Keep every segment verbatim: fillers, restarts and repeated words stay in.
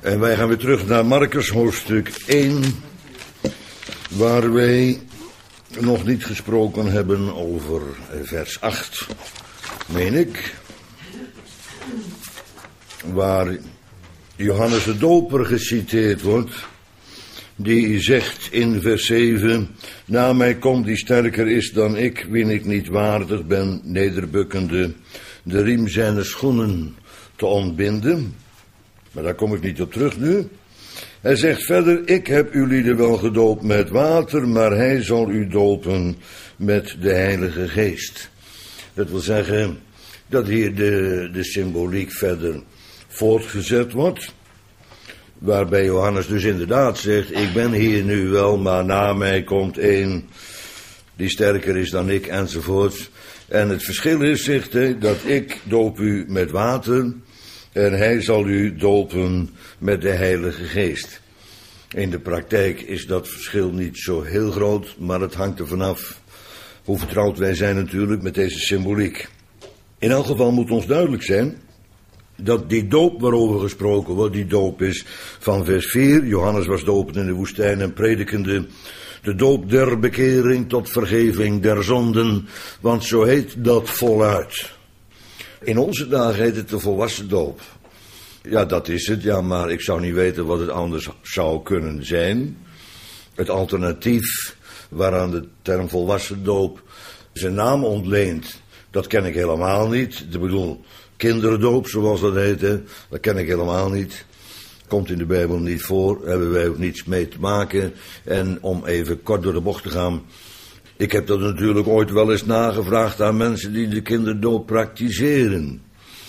En wij gaan weer terug naar Markus hoofdstuk één, waar wij nog niet gesproken hebben over vers acht, meen ik. Waar Johannes de Doper geciteerd wordt, die zegt in vers zeven, na mij komt die sterker is dan ik, wien ik niet waardig ben, nederbukkende, de riem zijner schoenen te ontbinden. Maar daar kom ik niet op terug nu. Hij zegt verder, ik heb jullie wel gedoopt met water, maar hij zal u dopen met de Heilige Geest. Dat wil zeggen dat hier de, de symboliek verder voortgezet wordt. Waarbij Johannes dus inderdaad zegt, ik ben hier nu wel, maar na mij komt één die sterker is dan ik, enzovoort. En het verschil is, zegt hij, dat ik doop u met water en hij zal u dopen met de Heilige Geest. In de praktijk is dat verschil niet zo heel groot, maar het hangt er vanaf hoe vertrouwd wij zijn natuurlijk met deze symboliek. In elk geval moet ons duidelijk zijn dat die doop waarover gesproken wordt, die doop is van vers vier. Johannes was dopend in de woestijn en predikende de doop der bekering tot vergeving der zonden, want zo heet dat voluit. In onze dagen heet het de volwassen doop. Ja, dat is het, ja, maar ik zou niet weten wat het anders zou kunnen zijn. Het alternatief waaraan de term volwassen doop zijn naam ontleent, dat ken ik helemaal niet. Ik bedoel, kinderdoop, zoals dat heet, hè, dat ken ik helemaal niet. Komt in de Bijbel niet voor, hebben wij ook niets mee te maken. En om even kort door de bocht te gaan, ik heb dat natuurlijk ooit wel eens nagevraagd aan mensen die de kinderdoop praktiseren.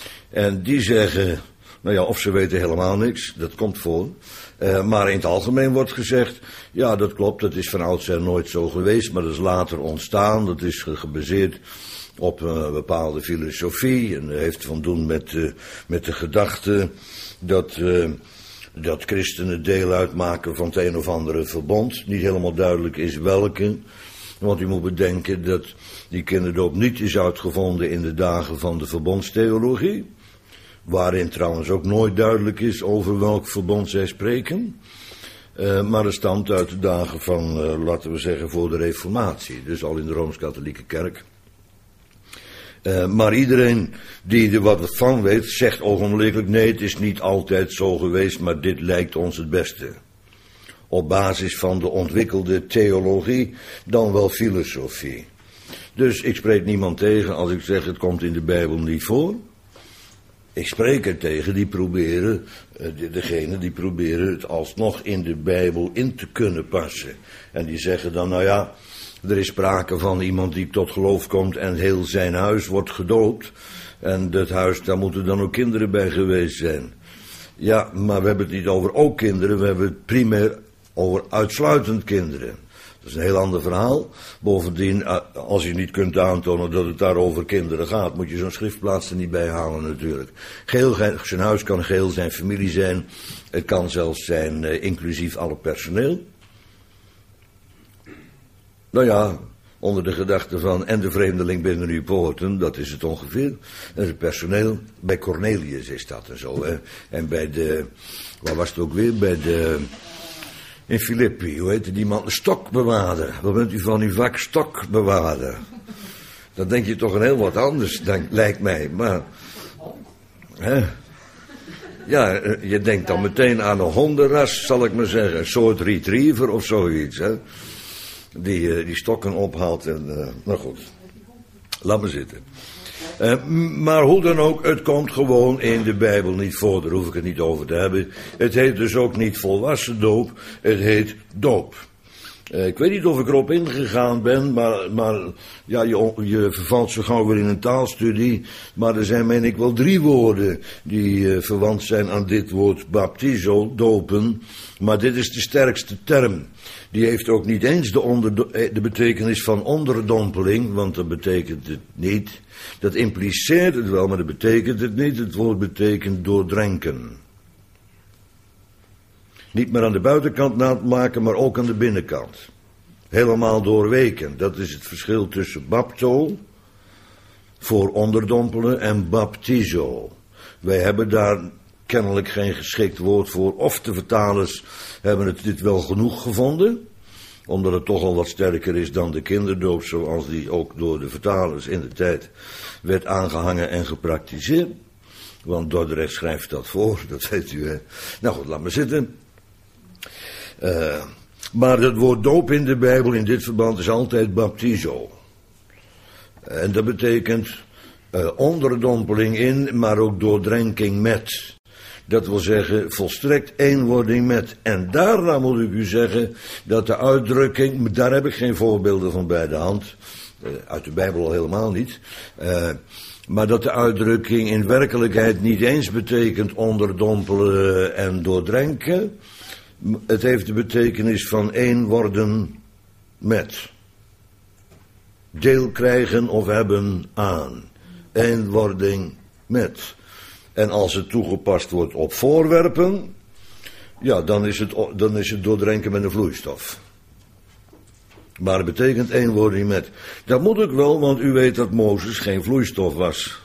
En die zeggen, nou ja, of ze weten helemaal niks, dat komt voor. Uh, maar in het algemeen wordt gezegd, ja, dat klopt, dat is van oudsher nooit zo geweest, maar dat is later ontstaan, dat is gebaseerd op een bepaalde filosofie en heeft van doen met, uh, met de gedachte dat, uh, dat christenen deel uitmaken van het een of andere verbond. Niet helemaal duidelijk is welke, want u moet bedenken dat die kinderdoop niet is uitgevonden in de dagen van de verbondstheologie, waarin trouwens ook nooit duidelijk is over welk verbond zij spreken. Uh, maar het stamt uit de dagen van, uh, laten we zeggen, voor de Reformatie, dus al in de Rooms-Katholieke Kerk. Uh, maar iedereen die er wat van weet, zegt ogenblikkelijk, nee, het is niet altijd zo geweest, maar dit lijkt ons het beste. Op basis van de ontwikkelde theologie, dan wel filosofie. Dus ik spreek niemand tegen als ik zeg, het komt in de Bijbel niet voor. Ik spreek er tegen die proberen, degene die proberen het alsnog in de Bijbel in te kunnen passen. En die zeggen dan, nou ja, er is sprake van iemand die tot geloof komt en heel zijn huis wordt gedoopt. En dat huis, daar moeten dan ook kinderen bij geweest zijn. Ja, maar we hebben het niet over ook kinderen, we hebben het primair over uitsluitend kinderen. Dat is een heel ander verhaal. Bovendien, als je niet kunt aantonen dat het daar over kinderen gaat, moet je zo'n schriftplaats er niet bij halen natuurlijk. Geel, zijn huis kan geheel zijn familie zijn. Het kan zelfs zijn uh, inclusief alle personeel. Nou ja, onder de gedachte van, en de vreemdeling binnen uw poorten, dat is het ongeveer. En het personeel, bij Cornelius is dat en zo. Hè. En bij de, waar was het ook weer, bij de, in Filippi, hoe heette die man, stokbewaarder. Wat bent u van uw vak, stokbewaarder? Dan denk je toch een heel wat anders, denk, lijkt mij, maar, hè. Ja, je denkt dan meteen aan een hondenras, zal ik maar zeggen, een soort retriever of zoiets, hè. Die, uh, die stokken ophaalt en, uh, nou goed, laat maar zitten. Uh, maar hoe dan ook, het komt gewoon in de Bijbel niet voor, daar hoef ik het niet over te hebben. Het heet dus ook niet volwassen doop, het heet doop. Uh, ik weet niet of ik erop ingegaan ben, maar, maar ja, je, je vervalt zo gauw weer in een taalstudie. Maar er zijn, meen ik, wel drie woorden die uh, verwant zijn aan dit woord baptizo, dopen. Maar dit is de sterkste term. Die heeft ook niet eens de, onder, de betekenis van onderdompeling, want dat betekent het niet. Dat impliceert het wel, maar dat betekent het niet. Het woord betekent doordrenken. Niet meer aan de buitenkant nat maken, maar ook aan de binnenkant. Helemaal doorweken. Dat is het verschil tussen bapto, voor onderdompelen, en baptizo. Wij hebben daar kennelijk geen geschikt woord voor. Of de vertalers hebben het dit wel genoeg gevonden, omdat het toch al wat sterker is dan de kinderdoop, zoals die ook door de vertalers in de tijd werd aangehangen en gepraktiseerd. Want Dordrecht schrijft dat voor, dat weet u. Hè. Nou goed, laat maar zitten. Uh, maar het woord doop in de Bijbel in dit verband is altijd baptizo. En dat betekent uh, onderdompeling in, maar ook doordrenking met. Dat wil zeggen, volstrekt eenwording met. En daarna moet ik u zeggen dat de uitdrukking, daar heb ik geen voorbeelden van bij de hand, uh, uit de Bijbel al helemaal niet, uh, maar dat de uitdrukking in werkelijkheid niet eens betekent onderdompelen en doordrenken. Het heeft de betekenis van één worden met. Deel krijgen of hebben aan. Eenwording met. En als het toegepast wordt op voorwerpen, ja, dan is het, dan is het doordrenken met een vloeistof. Maar het betekent eenwording met. Dat moet ik wel, want u weet dat Mozes geen vloeistof was.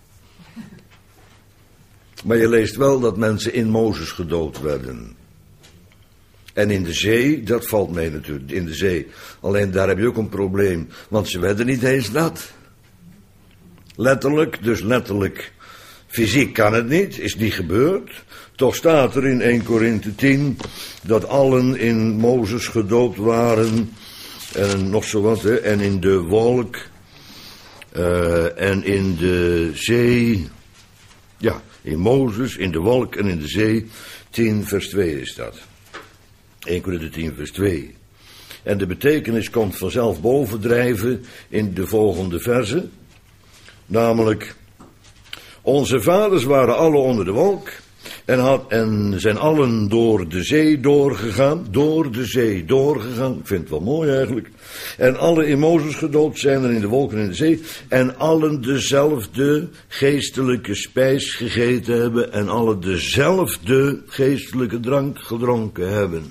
Maar je leest wel dat mensen in Mozes gedood werden. En in de zee, dat valt mee natuurlijk, in de zee. Alleen daar heb je ook een probleem, want ze werden niet eens nat. Letterlijk, dus letterlijk, fysiek kan het niet, is niet gebeurd. Toch staat er in Eerste Korinthe tien dat allen in Mozes gedoopt waren. En nog zo wat, hè, en in de wolk. Uh, en in de zee. Ja, in Mozes, in de wolk en in de zee. tien vers twee is dat. Eerste Korinthe tien vers twee. En de betekenis komt vanzelf bovendrijven in de volgende verse. Namelijk, onze vaders waren alle onder de wolk en, had, en zijn allen door de zee doorgegaan. Door de zee doorgegaan, ik vind het wel mooi eigenlijk. En alle in Mozes gedoopt zijn er in de wolken en in de zee. En allen dezelfde geestelijke spijs gegeten hebben en allen dezelfde geestelijke drank gedronken hebben.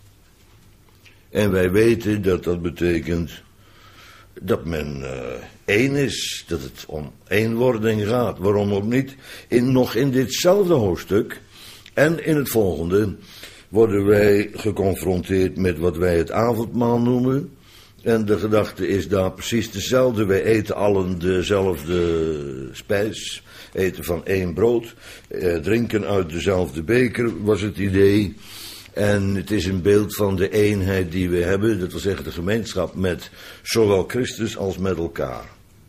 En wij weten dat dat betekent dat men uh, één is, dat het om eenwording gaat. Waarom ook niet? In, nog in ditzelfde hoofdstuk en in het volgende worden wij geconfronteerd met wat wij het avondmaal noemen. En de gedachte is daar precies dezelfde. Wij eten allen dezelfde spijs, eten van één brood, eh, drinken uit dezelfde beker was het idee. En het is een beeld van de eenheid die we hebben, dat wil zeggen de gemeenschap met zowel Christus als met elkaar.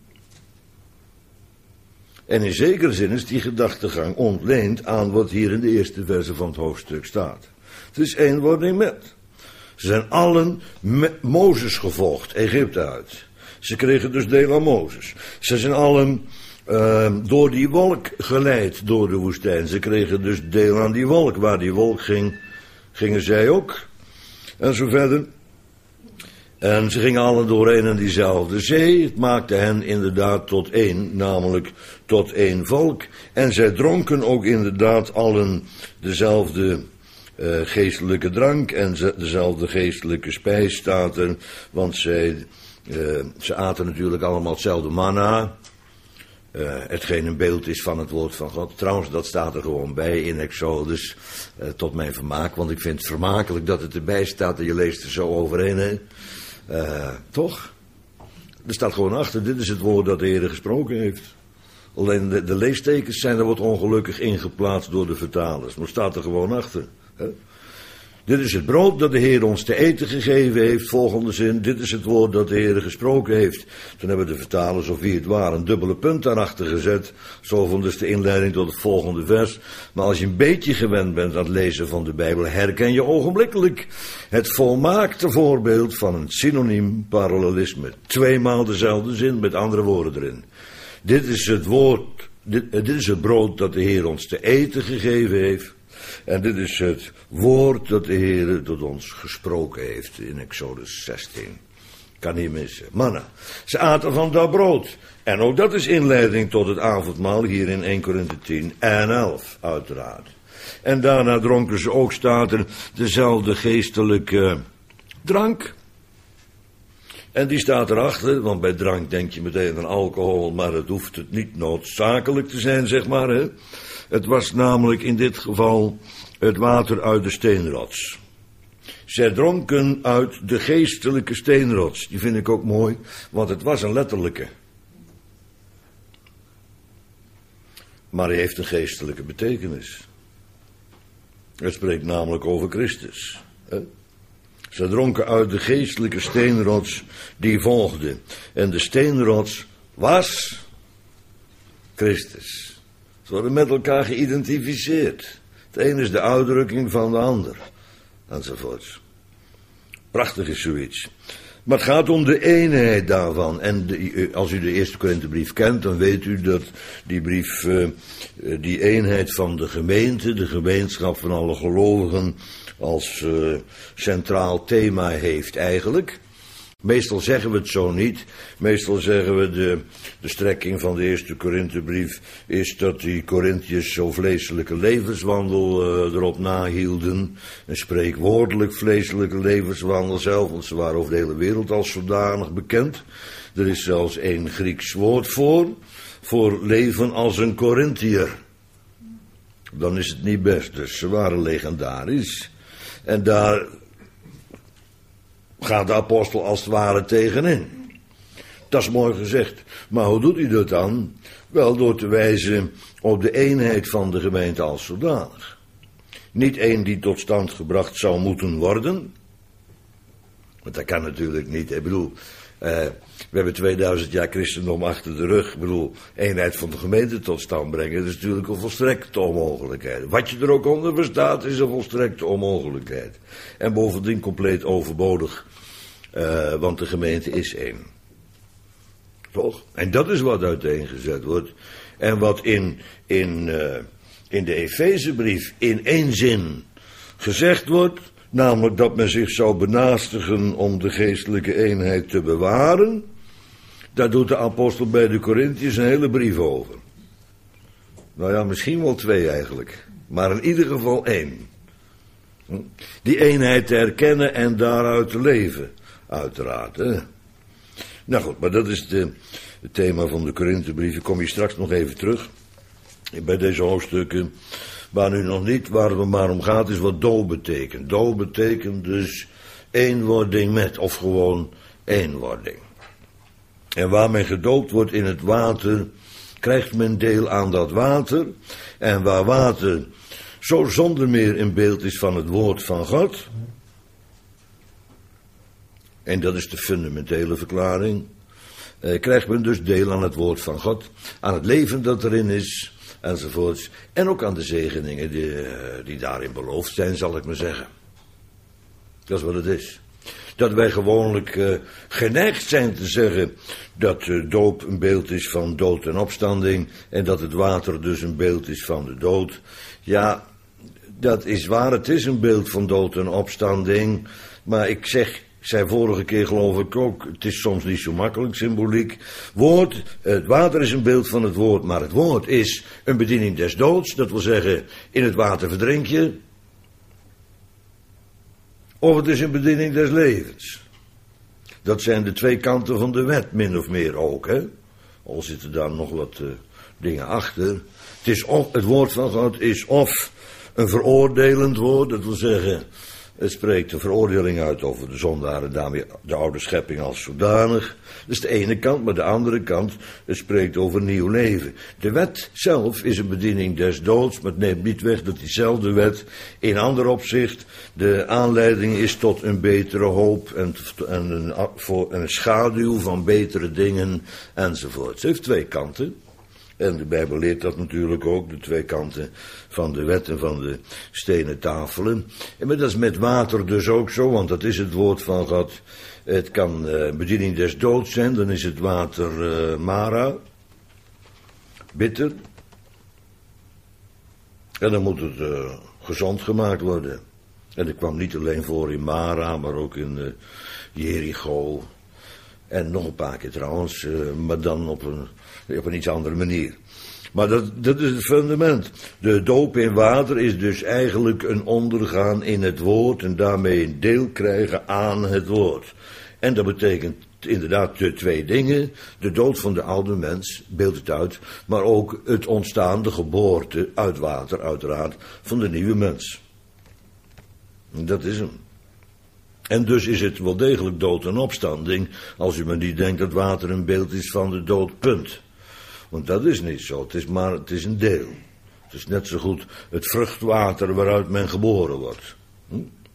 En in zekere zin is die gedachtegang ontleend aan wat hier in de eerste verse van het hoofdstuk staat. Het is eenwording met. Ze zijn allen met Mozes gevolgd, Egypte uit. Ze kregen dus deel aan Mozes. Ze zijn allen uh, door die wolk geleid door de woestijn. Ze kregen dus deel aan die wolk. Waar die wolk ging, gingen zij ook. En zo verder. En ze gingen allen door een en diezelfde zee. Het maakte hen inderdaad tot één, namelijk tot één volk. En zij dronken ook inderdaad allen dezelfde uh, geestelijke drank en ze, dezelfde geestelijke spijs staat er. Want zij, uh, ze aten natuurlijk allemaal hetzelfde manna. Uh, hetgeen een beeld is van het woord van God. Trouwens, dat staat er gewoon bij in Exodus. Uh, tot mijn vermaak, want ik vind het vermakelijk dat het erbij staat en je leest er zo overheen. Hè? Uh, toch? Er staat gewoon achter, dit is het woord dat de Heer gesproken heeft. Alleen de, de leestekens zijn er wat ongelukkig ingeplaatst door de vertalers. Maar het staat er gewoon achter. Hè? Dit is het brood dat de Heer ons te eten gegeven heeft, volgende zin. Dit is het woord dat de Heer gesproken heeft. Toen hebben de vertalers, of wie het waren, een dubbele punt daarachter gezet. Zo vond dus de inleiding tot het volgende vers. Maar als je een beetje gewend bent aan het lezen van de Bijbel, herken je ogenblikkelijk het volmaakte voorbeeld van een synoniem parallelisme. Tweemaal dezelfde zin, met andere woorden erin. Dit is het woord, dit, dit is het brood dat de Heer ons te eten gegeven heeft. En dit is het woord dat de Heer tot ons gesproken heeft in Exodus zestien. Kan niet missen. Manna. Ze aten van dat brood. En ook dat is inleiding tot het avondmaal hier in Eerste Korinthe tien en elf uiteraard. En daarna dronken ze ook, staat er, dezelfde geestelijke drank. En die staat erachter, want bij drank denk je meteen aan alcohol, maar het hoeft het niet noodzakelijk te zijn, zeg maar. Hè? Het was namelijk in dit geval het water uit de steenrots. Zij dronken uit de geestelijke steenrots. Die vind ik ook mooi, want het was een letterlijke. Maar hij heeft een geestelijke betekenis. Het spreekt namelijk over Christus. Hè? Zij dronken uit de geestelijke steenrots die volgde. En de steenrots was Christus. Ze worden met elkaar geïdentificeerd. Het een is de uitdrukking van de ander. Enzovoorts. Prachtig is zoiets. Maar het gaat om de eenheid daarvan. En de, als u de eerste Korinthebrief kent, dan weet u dat die brief, uh, die eenheid van de gemeente, de gemeenschap van alle gelovigen, als uh, centraal thema heeft eigenlijk. Meestal zeggen we het zo niet. Meestal zeggen we de, de strekking van de eerste Korinthebrief is dat die Korinthiërs zo vleeselijke levenswandel uh, erop nahielden. Een spreekwoordelijk vleeselijke levenswandel zelf, want ze waren over de hele wereld als zodanig bekend. Er is zelfs één Grieks woord voor, voor leven als een Korinthiër. Dan is het niet best, dus ze waren legendarisch. En daar gaat de apostel als het ware tegenin. Dat is mooi gezegd. Maar hoe doet hij dat dan? Wel door te wijzen op de eenheid van de gemeente als zodanig. Niet één die tot stand gebracht zou moeten worden. Want dat kan natuurlijk niet. Ik bedoel, uh, we hebben tweeduizend jaar christendom achter de rug. Ik bedoel, eenheid van de gemeente tot stand brengen, dat is natuurlijk een volstrekte onmogelijkheid. Wat je er ook onder verstaat, is een volstrekte onmogelijkheid. En bovendien compleet overbodig. Uh, want de gemeente is één. Toch? En dat is wat uiteengezet wordt. En wat in, in, uh, in de Efezebrief in één zin gezegd wordt, namelijk dat men zich zou benaastigen om de geestelijke eenheid te bewaren. Daar doet de apostel bij de Korinthiërs een hele brief over. Nou ja, misschien wel twee eigenlijk. Maar in ieder geval één. Die eenheid te herkennen en daaruit te leven. Uiteraard, hè. Nou goed, maar dat is de, het thema van de Korinthebrief. Ik kom hier straks nog even terug. Bij deze hoofdstukken. Waar nu nog niet, waar het maar om gaat, is wat doop betekent. Doop betekent dus eenwording met, of gewoon eenwording. En waar men gedoopt wordt in het water, krijgt men deel aan dat water. En waar water zo zonder meer een beeld is van het woord van God. En dat is de fundamentele verklaring. Eh, krijgt men dus deel aan het woord van God. Aan het leven dat erin is. Enzovoorts. En ook aan de zegeningen die, die daarin beloofd zijn, zal ik maar zeggen. Dat is wat het is. Dat wij gewoonlijk uh, geneigd zijn te zeggen dat de uh, doop een beeld is van dood en opstanding. En dat het water dus een beeld is van de dood. Ja, dat is waar. Het is een beeld van dood en opstanding. Maar ik zeg... Ik zei vorige keer geloof ik ook, het is soms niet zo makkelijk, symboliek. Woord, het water is een beeld van het woord, maar het woord is een bediening des doods. Dat wil zeggen, in het water verdrink je. Of het is een bediening des levens. Dat zijn de twee kanten van de wet, min of meer ook, hè. Al zitten daar nog wat uh, dingen achter. Het, is of, het woord van God is of een veroordelend woord, dat wil zeggen... Het spreekt de veroordeling uit over de zondaren, daarmee de oude schepping als zodanig. Dat is de ene kant, maar de andere kant, het spreekt over nieuw leven. De wet zelf is een bediening des doods, maar het neemt niet weg dat diezelfde wet in ander opzicht de aanleiding is tot een betere hoop en, en, een, voor, en een schaduw van betere dingen enzovoort. Het heeft twee kanten. En de Bijbel leert dat natuurlijk ook, de twee kanten van de wet en van de stenen tafelen. En maar dat is met water dus ook zo, want dat is het woord van God. Het kan uh, bediening des doods zijn, dan is het water uh, Mara, bitter. En dan moet het uh, gezond gemaakt worden. En dat kwam niet alleen voor in Mara, maar ook in uh, Jericho. En nog een paar keer trouwens, uh, maar dan op een... op een iets andere manier. Maar dat, dat is het fundament. De doop in water is dus eigenlijk een ondergaan in het woord en daarmee een deel krijgen aan het woord. En dat betekent inderdaad de twee dingen. De dood van de oude mens, beeldt het uit. Maar ook het ontstaan, de geboorte uit water, uiteraard, van de nieuwe mens. Dat is hem. En dus is het wel degelijk dood en opstanding, als u maar niet denkt dat water een beeld is van de dood, punt. Want dat is niet zo, het is maar, het is een deel. Het is net zo goed het vruchtwater waaruit men geboren wordt. Hm?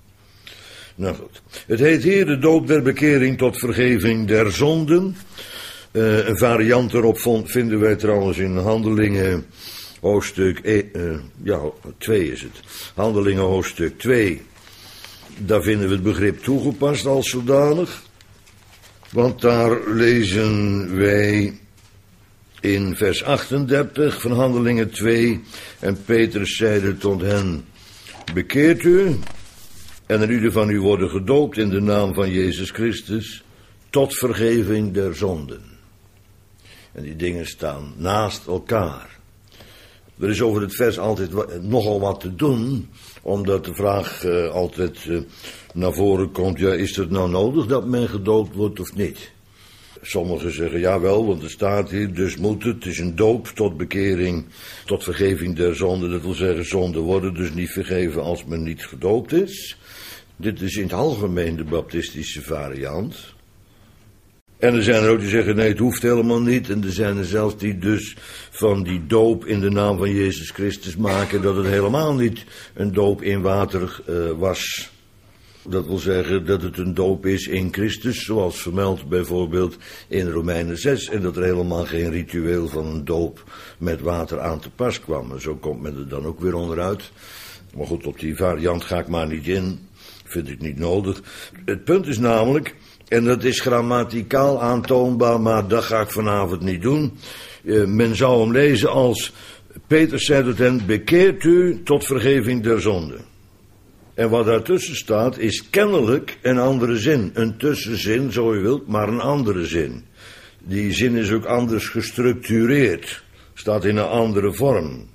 Nou goed. Het heet hier de doop der bekering tot vergeving der zonden. Uh, een variant erop vond, vinden wij trouwens in Handelingen hoofdstuk uh, ja, twee is het. Handelingen hoofdstuk twee. Daar vinden we het begrip toegepast als zodanig. Want daar lezen wij in vers achtendertig van Handelingen twee. En Petrus zeide tot hen: bekeert u en er ieder van u worden gedoopt in de naam van Jezus Christus tot vergeving der zonden. En die dingen staan naast elkaar. Er is over het vers altijd wat, nogal wat te doen, omdat de vraag uh, altijd uh, naar voren komt: ja, is het nou nodig dat men gedoopt wordt of niet? Sommigen zeggen ja wel, want er staat hier, dus moet het. Het is een doop tot bekering, tot vergeving der zonden. Dat wil zeggen, zonden worden dus niet vergeven als men niet gedoopt is. Dit is in het algemeen de baptistische variant. En er zijn er ook die zeggen, nee, het hoeft helemaal niet. En er zijn er zelfs die dus van die doop in de naam van Jezus Christus maken dat het helemaal niet een doop in water uh, was. Dat wil zeggen dat het een doop is in Christus, zoals vermeld bijvoorbeeld in Romeinen zes. En dat er helemaal geen ritueel van een doop met water aan te pas kwam. En zo komt men er dan ook weer onderuit. Maar goed, op die variant ga ik maar niet in. Vind ik niet nodig. Het punt is namelijk, en dat is grammaticaal aantoonbaar, maar dat ga ik vanavond niet doen. Uh, men zou hem lezen als: Petrus zei tot hen, bekeert u tot vergeving der zonde. En wat daartussen staat is kennelijk een andere zin. Een tussenzin, zo u wilt, maar een andere zin. Die zin is ook anders gestructureerd. Staat in een andere vorm.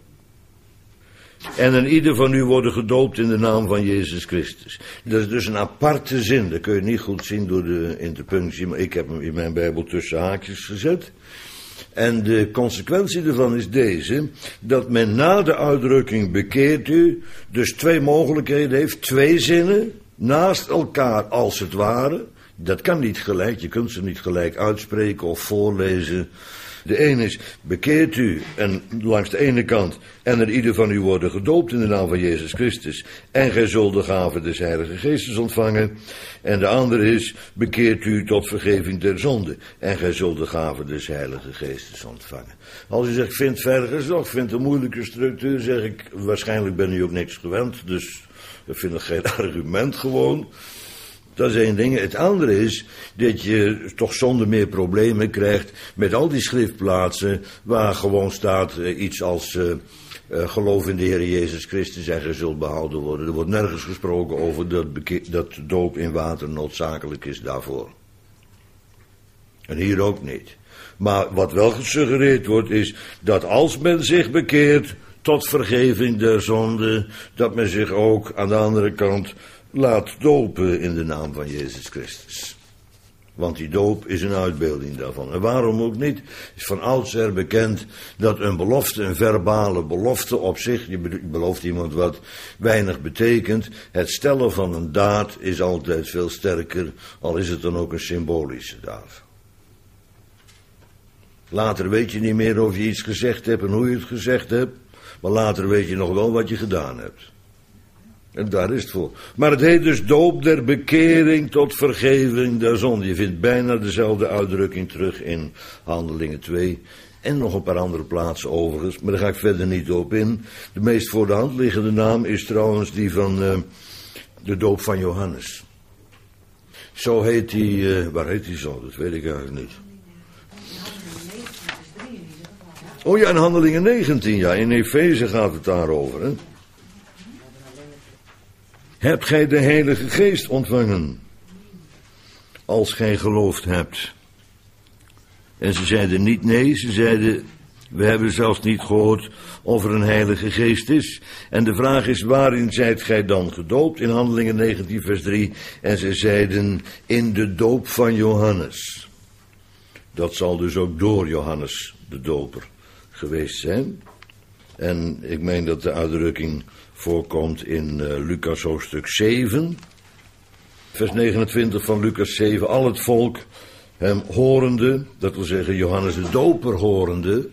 En een ieder van u worden gedoopt in de naam van Jezus Christus. Dat is dus een aparte zin. Dat kun je niet goed zien door de interpunctie, maar ik heb hem in mijn Bijbel tussen haakjes gezet. En de consequentie ervan is deze, dat men na de uitdrukking bekeert u, dus twee mogelijkheden heeft, twee zinnen, naast elkaar als het ware. Dat kan niet gelijk, je kunt ze niet gelijk uitspreken of voorlezen. De een is, bekeert u, en langs de ene kant, en er ieder van u worden gedoopt in de naam van Jezus Christus, en gij zult de gave des Heilige Geestes ontvangen. En de andere is, bekeert u tot vergeving der zonde, en gij zult de gave des Heilige Geestes ontvangen. Als u zegt, vindt verder toch, vindt een moeilijke structuur, zeg ik, waarschijnlijk ben u ook niks gewend, dus ik vind het geen argument gewoon. Dat is één ding. Het andere is dat je toch zonder meer problemen krijgt met al die schriftplaatsen waar gewoon staat uh, iets als uh, uh, geloof in de Heer Jezus Christus en gij zult behouden worden. Er wordt nergens gesproken over dat, beke- dat doop in water noodzakelijk is daarvoor. En hier ook niet. Maar wat wel gesuggereerd wordt is dat als men zich bekeert tot vergeving der zonde, dat men zich ook aan de andere kant laat dopen in de naam van Jezus Christus. Want die doop is een uitbeelding daarvan. En waarom ook niet? Is van oudsher bekend dat een belofte, een verbale belofte op zich, je belooft iemand wat, weinig betekent. Het stellen van een daad is altijd veel sterker, al is het dan ook een symbolische daad. Later weet je niet meer of je iets gezegd hebt en hoe je het gezegd hebt, maar later weet je nog wel wat je gedaan hebt. En daar is het voor. Maar het heet dus doop der bekering tot vergeving der zonde. Je vindt bijna dezelfde uitdrukking terug in Handelingen twee. En nog een paar andere plaatsen overigens. Maar daar ga ik verder niet op in. De meest voor de hand liggende naam is trouwens die van uh, de doop van Johannes. Zo heet die, uh, waar heet die zo? Dat weet ik eigenlijk niet. Oh ja, in Handelingen negentien, ja. In Efeze gaat het daarover, hè. Hebt gij de Heilige Geest ontvangen, als gij geloofd hebt? En ze zeiden niet nee, ze zeiden, We hebben zelfs niet gehoord of er een heilige geest is. En de vraag is, waarin zijt gij dan gedoopt? In Handelingen negentien vers drie. En zij zeiden, in de doop van Johannes. Dat zal dus ook door Johannes de doper geweest zijn. En ik meen dat de uitdrukking voorkomt in uh, Lucas hoofdstuk zeven. Vers negenentwintig van Lucas zeven. Al het volk hem horende, dat wil zeggen Johannes de doper horende.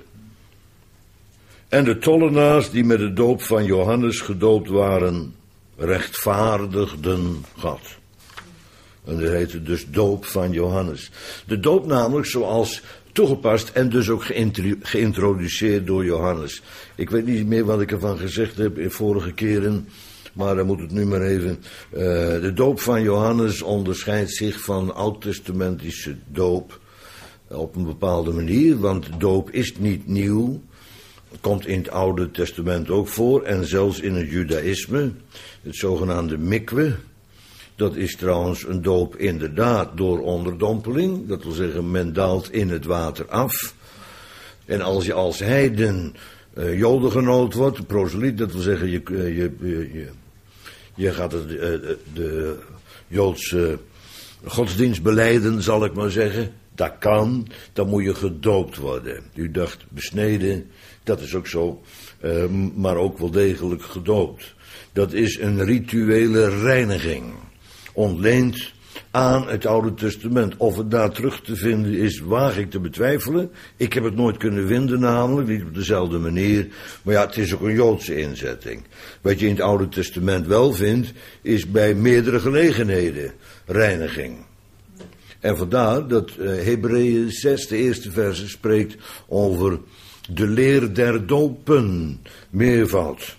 En de tollenaars die met de doop van Johannes gedoopt waren, rechtvaardigden God. En dat heette dus doop van Johannes. De doop namelijk zoals toegepast en dus ook geïntroduceerd door Johannes. Ik weet niet meer wat ik ervan gezegd heb in vorige keren, maar dan moet het nu maar even. Uh, de doop van Johannes onderscheidt zich van oud-testamentische doop op een bepaalde manier, want doop is niet nieuw. Komt in het Oude Testament ook voor en zelfs in het Judaïsme, het zogenaamde mikwe. Dat is trouwens een doop inderdaad door onderdompeling. Dat wil zeggen, men daalt in het water af. En als je als heiden uh, jodengenoot wordt, proseliet, dat wil zeggen, je, je, je, je, je gaat het, uh, de Joodse godsdienst belijden, zal ik maar zeggen. Dat kan, dan moet je gedoopt worden. U dacht besneden, dat is ook zo, uh, maar ook wel degelijk gedoopt. Dat is een rituele reiniging. Ontleend aan het Oude Testament. Of het daar terug te vinden is, waag ik te betwijfelen. Ik heb het nooit kunnen vinden namelijk, niet op dezelfde manier. Maar ja, het is ook een Joodse inzetting. Wat je in het Oude Testament wel vindt, is bij meerdere gelegenheden reiniging. En vandaar dat uh, Hebreeën zes, de eerste verse, spreekt over de leer der dopen, meervoud.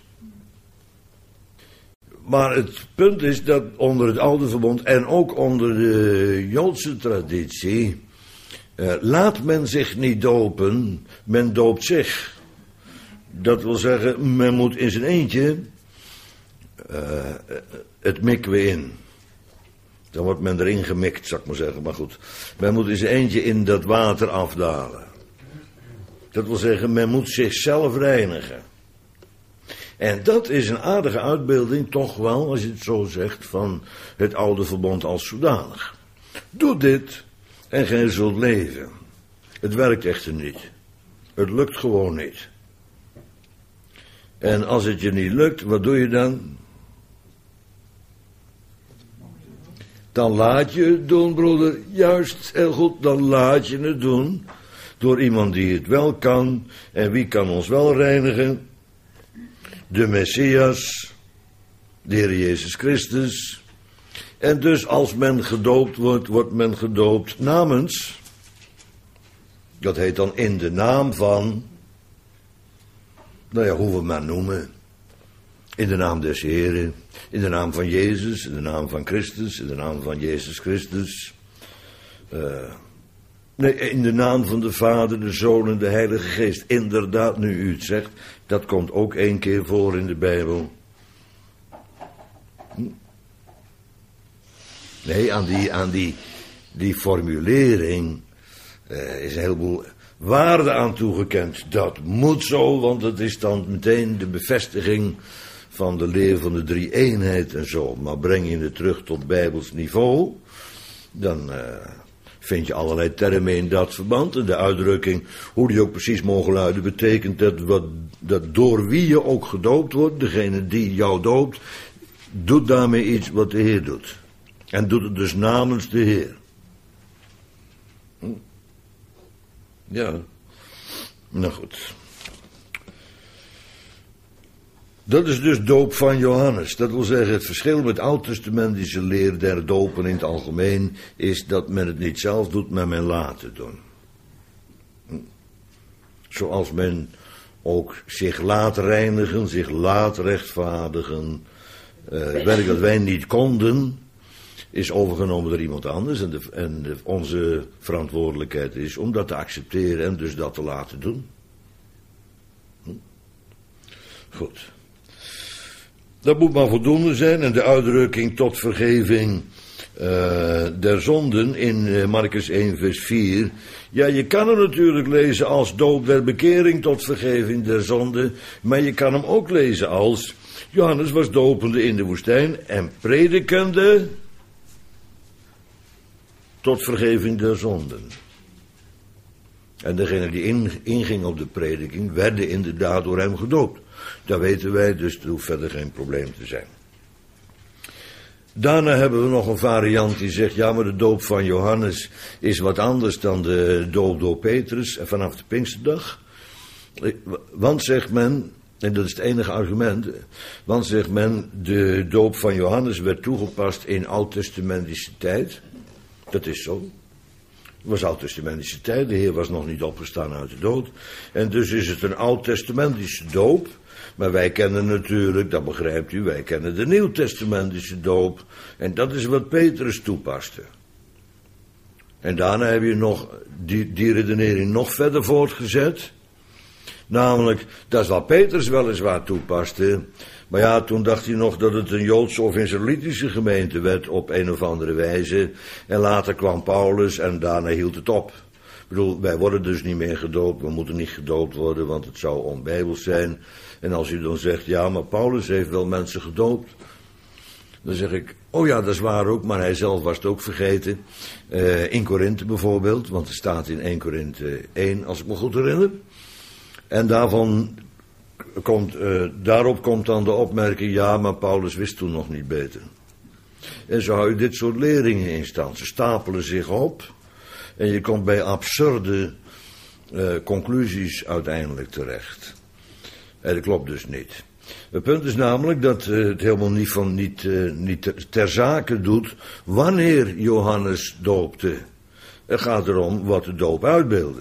Maar het punt is dat onder het Oude Verbond en ook onder de Joodse traditie, uh, laat men zich niet dopen, men doopt zich. Dat wil zeggen, men moet in zijn eentje uh, het mikwe in. Dan wordt men erin gemikt, zou ik maar zeggen, maar goed. Men moet in zijn eentje in dat water afdalen. Dat wil zeggen, men moet zichzelf reinigen. En dat is een aardige uitbeelding, toch wel, als je het zo zegt, van het Oude Verbond als zodanig. Doe dit en gij zult leven. Het werkt echter niet. Het lukt gewoon niet. En als het je niet lukt, wat doe je dan? Dan laat je het doen, broeder. Juist, heel goed, dan laat je het doen. Door iemand die het wel kan. En wie kan ons wel reinigen? De Messias, de Heer Jezus Christus. En dus als men gedoopt wordt, wordt men gedoopt namens. Dat heet dan in de naam van. Nou ja, hoe we het maar noemen. In de naam des Heren. In de naam van Jezus, in de naam van Christus, in de naam van Jezus Christus. Uh, nee, in de naam van de Vader, de Zoon en de Heilige Geest. Inderdaad, nu u het zegt, dat komt ook één keer voor in de Bijbel. Hm? Nee, aan die, aan die, die formulering uh, is een heleboel waarde aan toegekend. Dat moet zo, want het is dan meteen de bevestiging van de leer van de drie-eenheid en zo. Maar breng je het terug tot Bijbels niveau, dan uh, vind je allerlei termen in dat verband. En de uitdrukking, hoe die ook precies mogen luiden, betekent dat, wat, dat door wie je ook gedoopt wordt, degene die jou doopt, doet daarmee iets wat de Heer doet. En doet het dus namens de Heer. Hm? Ja, nou goed. Dat is dus doop van Johannes. Dat wil zeggen, het verschil met oud-testamentische leer der dopen in het algemeen is dat men het niet zelf doet, maar men laat het doen. Zoals men ook zich laat reinigen, zich laat rechtvaardigen. Uh, het werk dat wij niet konden, is overgenomen door iemand anders. En, de, en de, onze verantwoordelijkheid is om dat te accepteren en dus dat te laten doen. Hm? Goed. Dat moet maar voldoende zijn. En de uitdrukking tot vergeving uh, der zonden in uh, Marcus één vers vier. Ja, je kan hem natuurlijk lezen als doop der bekering tot vergeving der zonden, maar je kan hem ook lezen als Johannes was dopende in de woestijn en predikende tot vergeving der zonden. En degene die in, inging op de prediking, werden inderdaad door hem gedoopt. Dat weten wij, dus er hoeft verder geen probleem te zijn. Daarna hebben we nog een variant die zegt, ja, maar de doop van Johannes is wat anders dan de doop door Petrus vanaf de Pinksterdag. Want, zegt men, en dat is het enige argument, want, zegt men, de doop van Johannes werd toegepast in oud-testamentische tijd. Dat is zo. Het was oud-testamentische tijd, de Heer was nog niet opgestaan uit de dood. En dus is het een oud-testamentische doop. Maar wij kennen natuurlijk, dat begrijpt u, wij kennen de nieuw-testamentische doop. En dat is wat Petrus toepaste. En daarna heb je nog die, die redenering nog verder voortgezet. Namelijk, dat is wat Petrus weliswaar toepaste. Maar ja, toen dacht hij nog dat het een Joodse of Israëlitische gemeente werd op een of andere wijze. En later kwam Paulus en daarna hield het op. Ik bedoel, wij worden dus niet meer gedoopt, we moeten niet gedoopt worden, want het zou onbijbels zijn. En als u dan zegt, ja, maar Paulus heeft wel mensen gedoopt. Dan zeg ik, oh ja, dat is waar ook, maar hij zelf was het ook vergeten. Uh, in Korinthe bijvoorbeeld, want er staat in Eerste Korinthe één, als ik me goed herinner. En daarvan komt, uh, daarop komt dan de opmerking, ja, maar Paulus wist toen nog niet beter. En zo hou je dit soort leringen in stand. Ze stapelen zich op en je komt bij absurde uh, conclusies uiteindelijk terecht. En dat klopt dus niet. Het punt is namelijk dat uh, het helemaal niet, van, niet, uh, niet ter, ter zake doet wanneer Johannes doopte. Het gaat erom wat de doop uitbeeldde.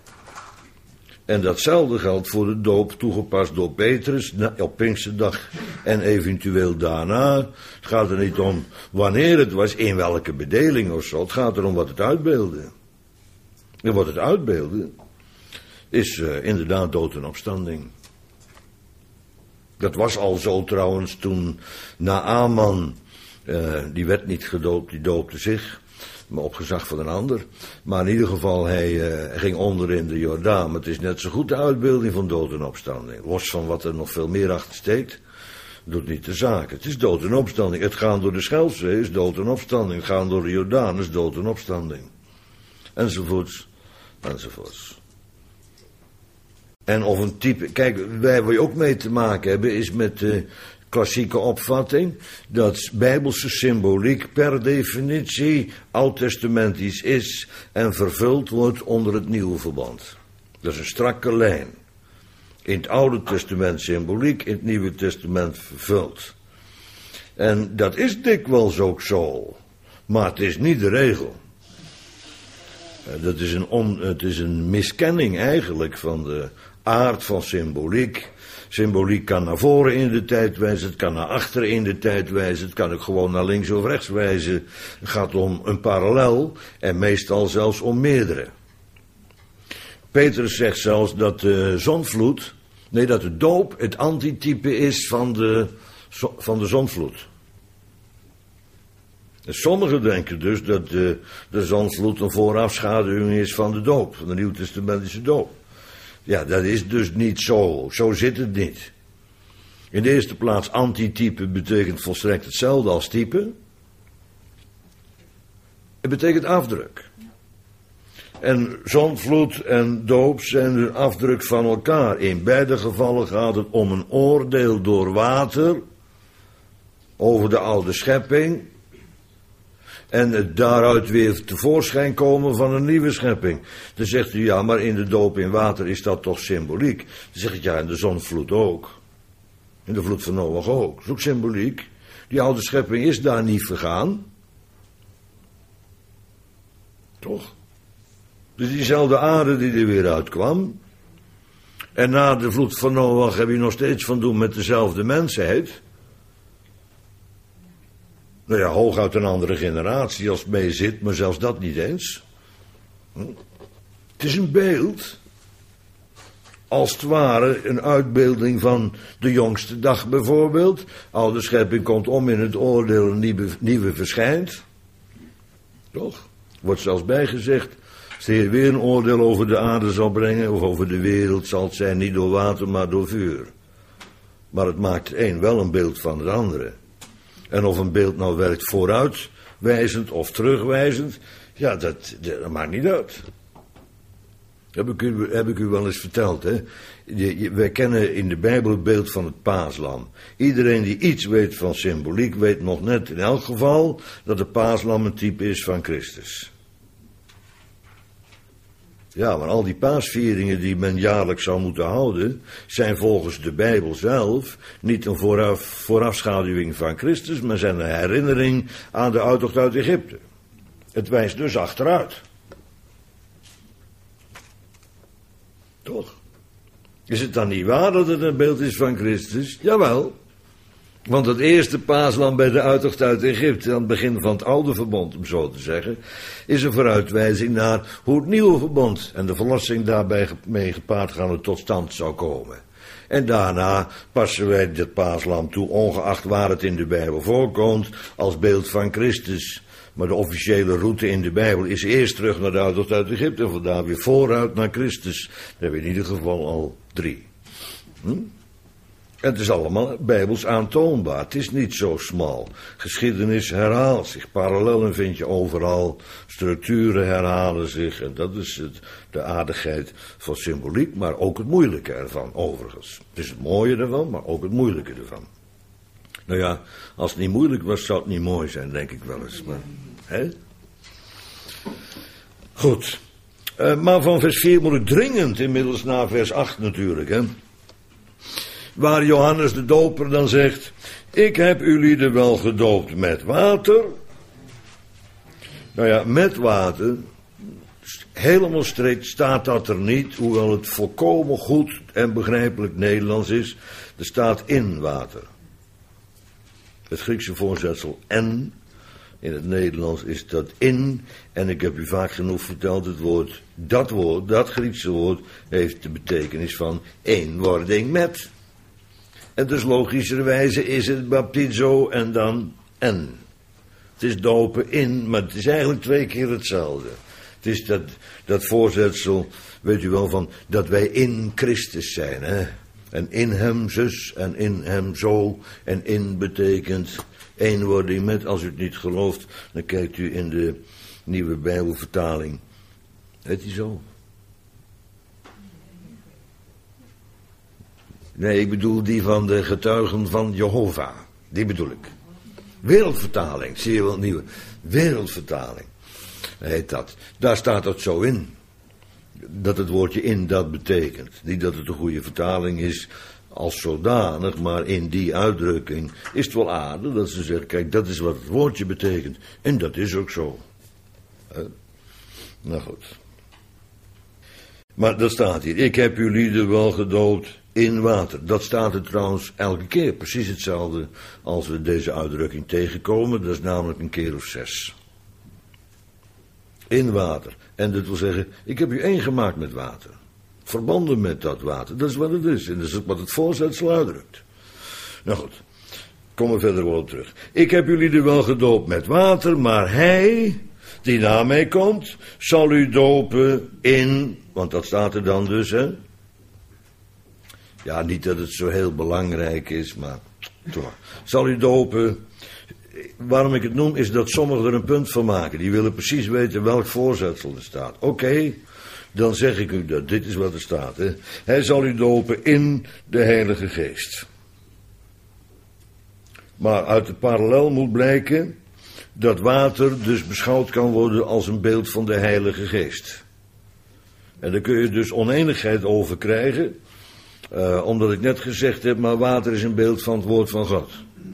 En datzelfde geldt voor de doop toegepast door Petrus op Pinksterdag en eventueel daarna. Het gaat er niet om wanneer het was, in welke bedeling of zo. Het gaat erom wat het uitbeeldde. En wat het uitbeeldde is uh, inderdaad dood en opstanding. Dat was al zo trouwens toen Naaman, uh, die werd niet gedoopt, die doopte zich, maar op gezag van een ander. Maar in ieder geval, hij uh, ging onder in de Jordaan. Maar het is net zo goed de uitbeelding van dood en opstanding. Los van wat er nog veel meer achter steekt, doet niet de zaak. Het is dood en opstanding. Het gaan door de Schelfzee is dood en opstanding. Het gaan door de Jordaan is dood en opstanding. Enzovoorts, enzovoorts. En of een type, kijk, wij waar je ook mee te maken hebben, is met de klassieke opvatting dat bijbelse symboliek per definitie oud-testamentisch is en vervuld wordt onder het nieuwe verband. Dat is een strakke lijn. In het Oude Testament symboliek, in het Nieuwe Testament vervuld. En dat is dikwijls ook zo, maar het is niet de regel. Dat is een, on, het is een miskenning eigenlijk van de aard van symboliek. Symboliek kan naar voren in de tijd wijzen, het kan naar achteren in de tijd wijzen, het kan ook gewoon naar links of rechts wijzen. Het gaat om een parallel en meestal zelfs om meerdere. Petrus zegt zelfs dat de zonvloed, nee dat de doop het antitype is van de, van de zonvloed. En sommigen denken dus dat de, de zonvloed een voorafschaduwing is van de doop, van de Nieuwtestamentische doop. Ja, dat is dus niet zo. Zo zit het niet. In de eerste plaats, antitype betekent volstrekt hetzelfde als type. Het betekent afdruk. En zondvloed en doop zijn een afdruk van elkaar. In beide gevallen gaat het om een oordeel door water over de oude schepping. En het daaruit weer tevoorschijn komen van een nieuwe schepping. Dan zegt u, ja, maar in de doop in water is dat toch symboliek? Dan zeg ik, ja, en de zonvloed ook. En de vloed van Noach ook. Dat is ook symboliek. Die oude schepping is daar niet vergaan. Toch? Dus diezelfde aarde die er weer uitkwam. En na de vloed van Noach heb je nog steeds van doen met dezelfde mensheid. Nou ja, hooguit een andere generatie als het mee zit, maar zelfs dat niet eens. Hm? Het is een beeld. Als het ware een uitbeelding van de jongste dag bijvoorbeeld. Oude schepping komt om in het oordeel, een nieuwe, nieuwe verschijnt. Toch? Wordt zelfs bijgezegd, als de Heer weer een oordeel over de aarde zal brengen, of over de wereld, zal het zijn niet door water, maar door vuur. Maar het maakt het een wel een beeld van het andere. En of een beeld nou werkt vooruitwijzend of terugwijzend, ja, dat, dat maakt niet uit. Heb ik u, heb ik u wel eens verteld, hè. Je, je, wij kennen in de Bijbel het beeld van het paaslam. Iedereen die iets weet van symboliek weet nog net in elk geval dat het paaslam een type is van Christus. Ja, maar al die paasvieringen die men jaarlijks zou moeten houden, zijn volgens de Bijbel zelf niet een vooraf, voorafschaduwing van Christus, maar zijn een herinnering aan de uittocht uit Egypte. Het wijst dus achteruit. Toch? Is het dan niet waar dat het een beeld is van Christus? Jawel. Want het eerste paaslam bij de uittocht uit Egypte, aan het begin van het oude verbond, om zo te zeggen, is een vooruitwijzing naar hoe het nieuwe verbond en de verlossing daarbij mee gepaard gaande tot stand zou komen. En daarna passen wij dit paaslam toe, ongeacht waar het in de Bijbel voorkomt, als beeld van Christus. Maar de officiële route in de Bijbel is eerst terug naar de uittocht uit Egypte en vandaar weer vooruit naar Christus. Dat hebben we in ieder geval al drie. Hm? En het is allemaal bijbels aantoonbaar. Het is niet zo smal. Geschiedenis herhaalt zich. Parallellen vind je overal. Structuren herhalen zich. En dat is het, de aardigheid van symboliek, maar ook het moeilijke ervan, overigens. Het is het mooie ervan, maar ook het moeilijke ervan. Nou ja, als het niet moeilijk was, zou het niet mooi zijn, denk ik wel eens. Maar, hè? Goed. Uh, maar van vers vier moet ik dringend inmiddels naar vers acht natuurlijk, hè. Waar Johannes de Doper dan zegt, ik heb jullie wel gedoopt met water. Nou ja, met water, helemaal strikt staat dat er niet, hoewel het volkomen goed en begrijpelijk Nederlands is. Er staat in water. Het Griekse voorzetsel en, in het Nederlands is dat in, en ik heb u vaak genoeg verteld, het woord, dat woord, dat Griekse woord, heeft de betekenis van eenwording met. En dus logischerwijze is het baptizo en dan en. Het is dopen in, maar het is eigenlijk twee keer hetzelfde. Het is dat, dat voorzetsel, weet u wel, van dat wij in Christus zijn, hè. En in hem zus en in hem zo. En in betekent eenwording met. Als u het niet gelooft, dan kijkt u in de nieuwe Bijbelvertaling. Heet die zo? Nee, ik bedoel die van de getuigen van Jehovah. Die bedoel ik. Wereldvertaling, zie je wel, nieuwe. Wereldvertaling heet dat. Daar staat dat zo in. Dat het woordje in dat betekent. Niet dat het een goede vertaling is als zodanig, maar in die uitdrukking is het wel aardig dat ze zeggen, kijk, dat is wat het woordje betekent. En dat is ook zo. Uh, nou goed. Maar dat staat hier. Ik heb jullie er wel gedoopt in water. Dat staat er trouwens elke keer. Precies hetzelfde als we deze uitdrukking tegenkomen. Dat is namelijk een keer of zes. In water. En dat wil zeggen, ik heb u één gemaakt met water. Verbonden met dat water. Dat is wat het is. En dat is ook wat het voorzetsel uitdrukt. Nou goed. Komen we verder wel op terug. Ik heb jullie er wel gedoopt met water, maar hij, die na mij komt, zal u dopen in, want dat staat er dan dus, hè. Ja, niet dat het zo heel belangrijk is, maar toch. Zal u dopen. Waarom ik het noem, is dat sommigen er een punt van maken. Die willen precies weten welk voorzetsel er staat. Oké, okay, dan zeg ik u dat. Dit is wat er staat. Hè. Hij zal u dopen in de Heilige Geest. Maar uit de parallel moet blijken dat water dus beschouwd kan worden als een beeld van de Heilige Geest. En daar kun je dus oneenigheid over krijgen. Uh, omdat ik net gezegd heb, maar water is een beeld van het woord van God.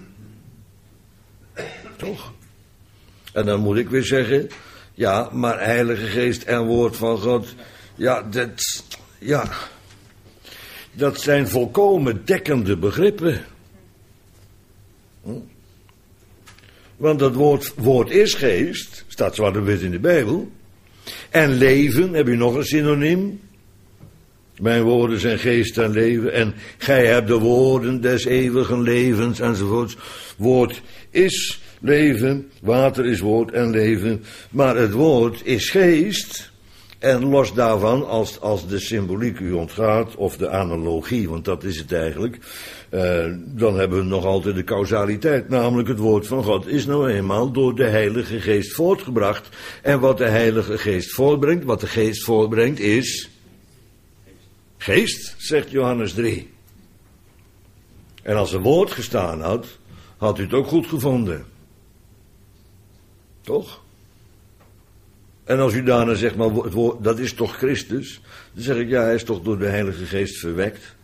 Toch? En dan moet ik weer zeggen, ja, maar Heilige Geest en woord van God, ja, dat, ja, dat zijn volkomen dekkende begrippen. Hm? Want dat woord, woord is geest, staat zwart op wit in de Bijbel. En leven, heb je nog een synoniem? Mijn woorden zijn geest en leven. En gij hebt de woorden des eeuwigen levens enzovoorts. Woord is leven, water is woord en leven, maar het woord is geest. En los daarvan, als, als de symboliek u ontgaat, of de analogie, want dat is het eigenlijk, uh, dan hebben we nog altijd de causaliteit, namelijk het woord van God is nou eenmaal door de Heilige Geest voortgebracht. En wat de Heilige Geest voortbrengt, wat de Geest voortbrengt is geest, zegt Johannes drie. En als er woord gestaan had, had u het ook goed gevonden. Toch? En als u daarna zegt, maar het woord, dat is toch Christus? Dan zeg ik, ja, hij is toch door de Heilige Geest verwekt.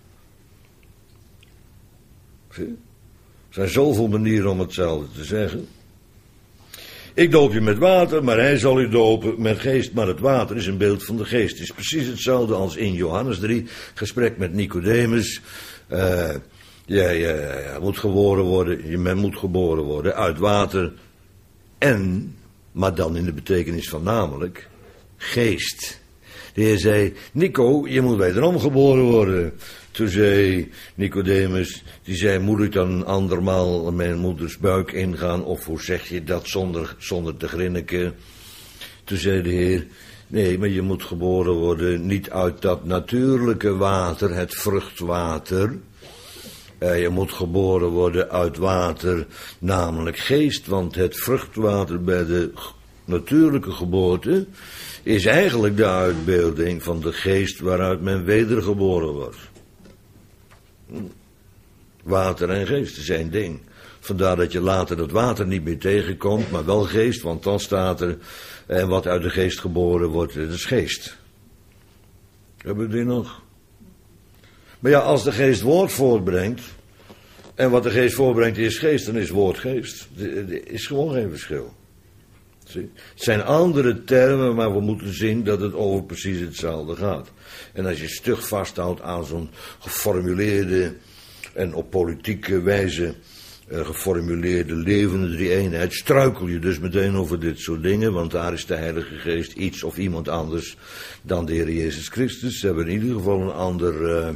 Zie? Er zijn zoveel manieren om hetzelfde te zeggen. Ik doop je met water, maar hij zal u dopen met geest. Maar het water is een beeld van de geest. Het is precies hetzelfde als in Johannes drie, gesprek met Nicodemus. Uh, ja, ja, ja, moet geboren worden, je men moet geboren worden uit water en, maar dan in de betekenis van namelijk, geest. De Heer zei, Nico, je moet wederom geboren worden. Toen zei Nicodemus, die zei, moet ik dan andermaal mijn moeders buik ingaan? Of hoe zeg je dat zonder, zonder te grinniken? Toen zei de Heer, nee, maar je moet geboren worden niet uit dat natuurlijke water, het vruchtwater. Uh, je moet geboren worden uit water, namelijk geest, want het vruchtwater bij de natuurlijke geboorte is eigenlijk de uitbeelding van de geest waaruit men wedergeboren wordt. Water en geest is één ding. Vandaar dat je later het water niet meer tegenkomt, maar wel geest, want dan staat er, en wat uit de geest geboren wordt, dat is geest. Hebben we die nog? Maar ja, als de geest woord voortbrengt, en wat de geest voortbrengt is geest, dan is woord geest. Er is gewoon geen verschil. Zie? Het zijn andere termen, maar we moeten zien dat het over precies hetzelfde gaat. En als je stug vasthoudt aan zo'n geformuleerde en op politieke wijze uh, geformuleerde levende drie-eenheid, struikel je dus meteen over dit soort dingen, want daar is de Heilige Geest iets of iemand anders dan de Heer Jezus Christus. Ze hebben in ieder geval een ander uh,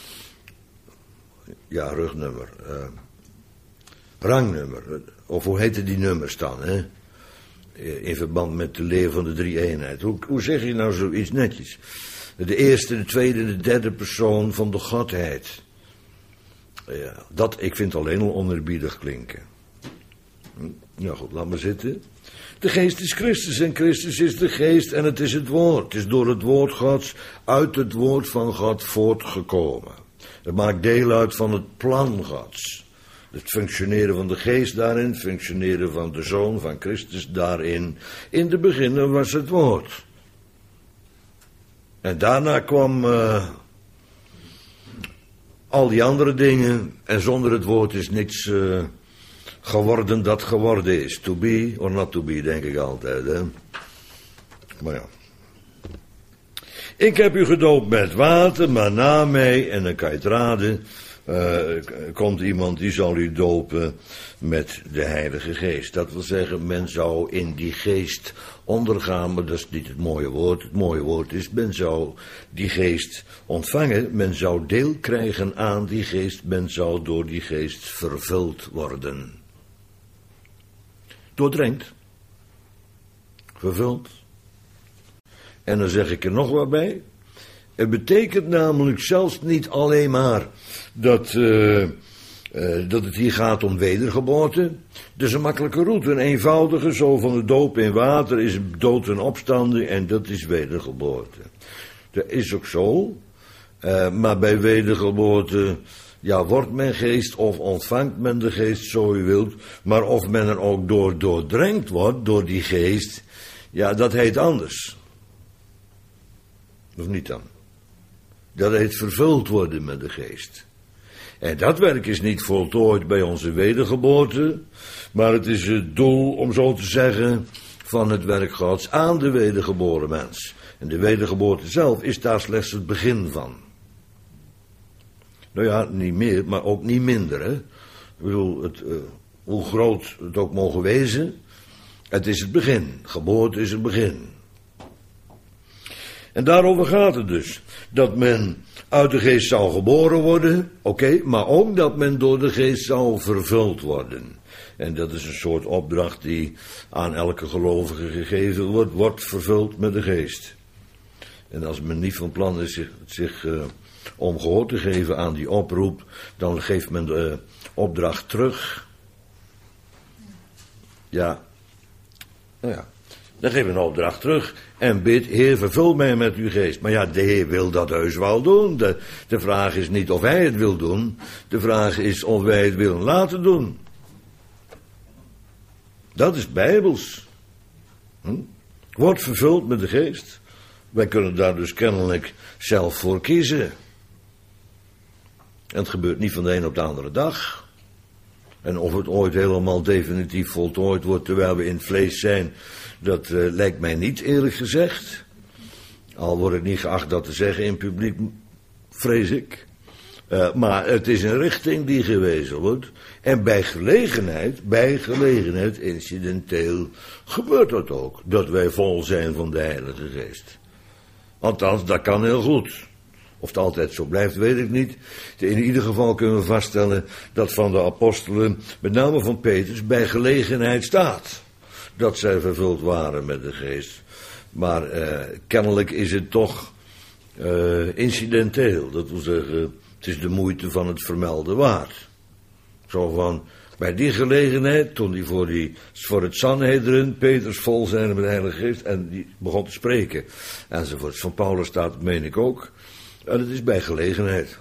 ja, rugnummer, uh, rangnummer, of hoe heette die nummers dan, hè? In verband met de leer van de drie-eenheid. Hoe, hoe zeg je nou zoiets netjes? De eerste, de tweede, de derde persoon van de Godheid. Ja, dat, ik vind alleen al onerbiedig klinken. Nou goed, laat maar zitten. De geest is Christus en Christus is de geest en het is het woord. Het is door het woord Gods, uit het woord van God voortgekomen. Het maakt deel uit van het plan Gods. Het functioneren van de geest daarin, het functioneren van de Zoon van Christus daarin. In de beginnen was het woord. En daarna kwam uh, al die andere dingen. En zonder het woord is niks uh, geworden dat geworden is. To be or not to be, denk ik altijd. Hè? Maar ja. Ik heb u gedoopt met water, maar na mij, en dan kan je het raden, uh, komt iemand die zal u dopen met de Heilige Geest. Dat wil zeggen, men zou in die geest ondergaan, maar dat is niet het mooie woord. Het mooie woord is, men zou die geest ontvangen, men zou deel krijgen aan die geest, men zou door die geest vervuld worden. Doordrenkt. Vervuld. En dan zeg ik er nog wat bij. Het betekent namelijk zelfs niet alleen maar dat, uh, uh, dat het hier gaat om wedergeboorte. Dat is een makkelijke route, een eenvoudige, zo van de doop in water is dood en opstanding en dat is wedergeboorte. Dat is ook zo, uh, maar bij wedergeboorte, ja, wordt men geest of ontvangt men de geest, zo u wilt, maar of men er ook door doordrenkt wordt, door die geest, ja, dat heet anders. Of niet dan? Dat heet vervuld worden met de geest. En dat werk is niet voltooid bij onze wedergeboorte, maar het is het doel, om zo te zeggen, van het werk Gods aan de wedergeboren mens. En de wedergeboorte zelf is daar slechts het begin van. Nou ja, niet meer, maar ook niet minder, hè. Ik bedoel, het, uh, hoe groot het ook mogen wezen, het is het begin. Geboorte is het begin. En daarover gaat het dus. Dat men uit de geest zou geboren worden, oké, okay, maar ook dat men door de geest zou vervuld worden. En dat is een soort opdracht die aan elke gelovige gegeven wordt, wordt vervuld met de geest. En als men niet van plan is zich, zich uh, om gehoor te geven aan die oproep, dan geeft men de uh, opdracht terug. Ja, nou ja, dan geeft men een opdracht terug en bidt, Heer, vervul mij met uw geest. Maar ja, de Heer wil dat heus wel doen. De, de vraag is niet of hij het wil doen, de vraag is of wij het willen laten doen. Dat is bijbels. Hm? Wordt vervuld met de geest. Wij kunnen daar dus kennelijk zelf voor kiezen. En het gebeurt niet van de een op de andere dag. En of het ooit helemaal definitief voltooid wordt terwijl we in het vlees zijn, dat uh, lijkt mij niet, eerlijk gezegd. Al word ik niet geacht dat te zeggen in publiek, vrees ik. Uh, maar het is een richting die gewezen wordt. En bij gelegenheid, bij gelegenheid, incidenteel, gebeurt dat ook. Dat wij vol zijn van de Heilige Geest. Althans, dat kan heel goed. Of het altijd zo blijft, weet ik niet. In ieder geval kunnen we vaststellen dat van de apostelen, met name van Petrus, bij gelegenheid staat. Dat zij vervuld waren met de Geest. Maar uh, kennelijk is het toch uh, incidenteel. Dat wil zeggen, het is de moeite van het vermelden waard. Zo van, bij die gelegenheid, toen die voor, die, voor het Sanhedrin, Petrus vol zijn met de Heilige Geest, en die begon te spreken, enzovoort. Van Paulus staat het, meen ik ook. En het is bij gelegenheid.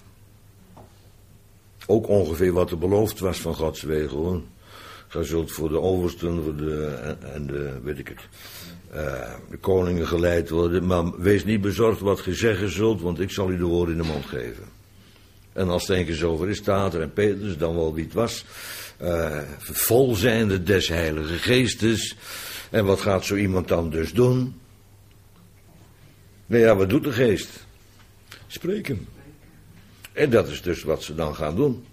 Ook ongeveer wat er beloofd was van Gods wegen, hoor. Gij zult voor de oversten, voor de, en de, weet ik het, uh, de koningen geleid worden, maar wees niet bezorgd wat gij zeggen zult, want ik zal u de woorden in de mond geven. En als het een keer zover is, staat er, en Petrus, dan wel wie het was, uh, vol zijnde des Heilige Geestes. En wat gaat zo iemand dan dus doen? Nou ja, wat doet de Geest? Spreken. En dat is dus wat ze dan gaan doen.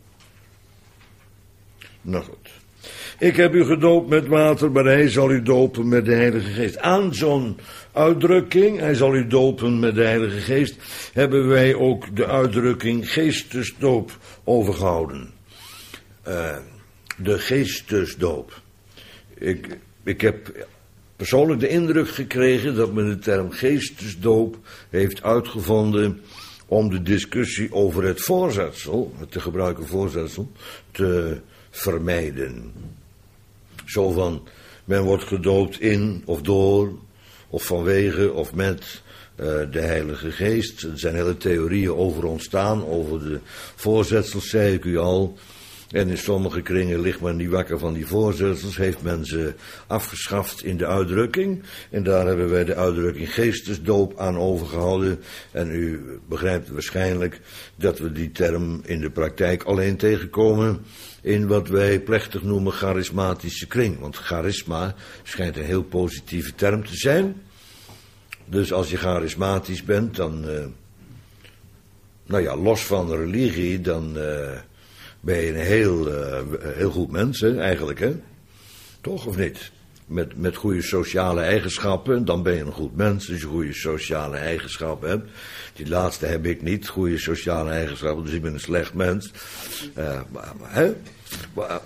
Nou goed. Ik heb u gedoopt met water, maar hij zal u dopen met de Heilige Geest. Aan zo'n uitdrukking, hij zal u dopen met de Heilige Geest, hebben wij ook de uitdrukking geestesdoop overgehouden. Uh, de geestesdoop. Ik, ik heb persoonlijk de indruk gekregen dat men de term geestesdoop heeft uitgevonden om de discussie over het voorzetsel, het te gebruiken voorzetsel, te vermijden. Zo van, men wordt gedoopt in of door, of vanwege, of met uh, de Heilige Geest. Er zijn hele theorieën over ontstaan, over de voorzetsels, zei ik u al. En in sommige kringen ligt men niet wakker van die voorzetsels, heeft men ze afgeschaft in de uitdrukking. En daar hebben wij de uitdrukking geestesdoop aan overgehouden. En u begrijpt waarschijnlijk dat we die term in de praktijk alleen tegenkomen in wat wij plechtig noemen charismatische kring. Want charisma schijnt een heel positieve term te zijn. Dus als je charismatisch bent, dan, uh, nou ja, los van de religie, dan uh, ben je een heel, uh, heel goed mens, hè, eigenlijk, hè? Toch, of niet? Met, met goede sociale eigenschappen, dan ben je een goed mens, als je goede sociale eigenschappen hebt. Die laatste heb ik niet, goede sociale eigenschappen, dus ik ben een slecht mens. Uh, maar, maar, hè? Maar,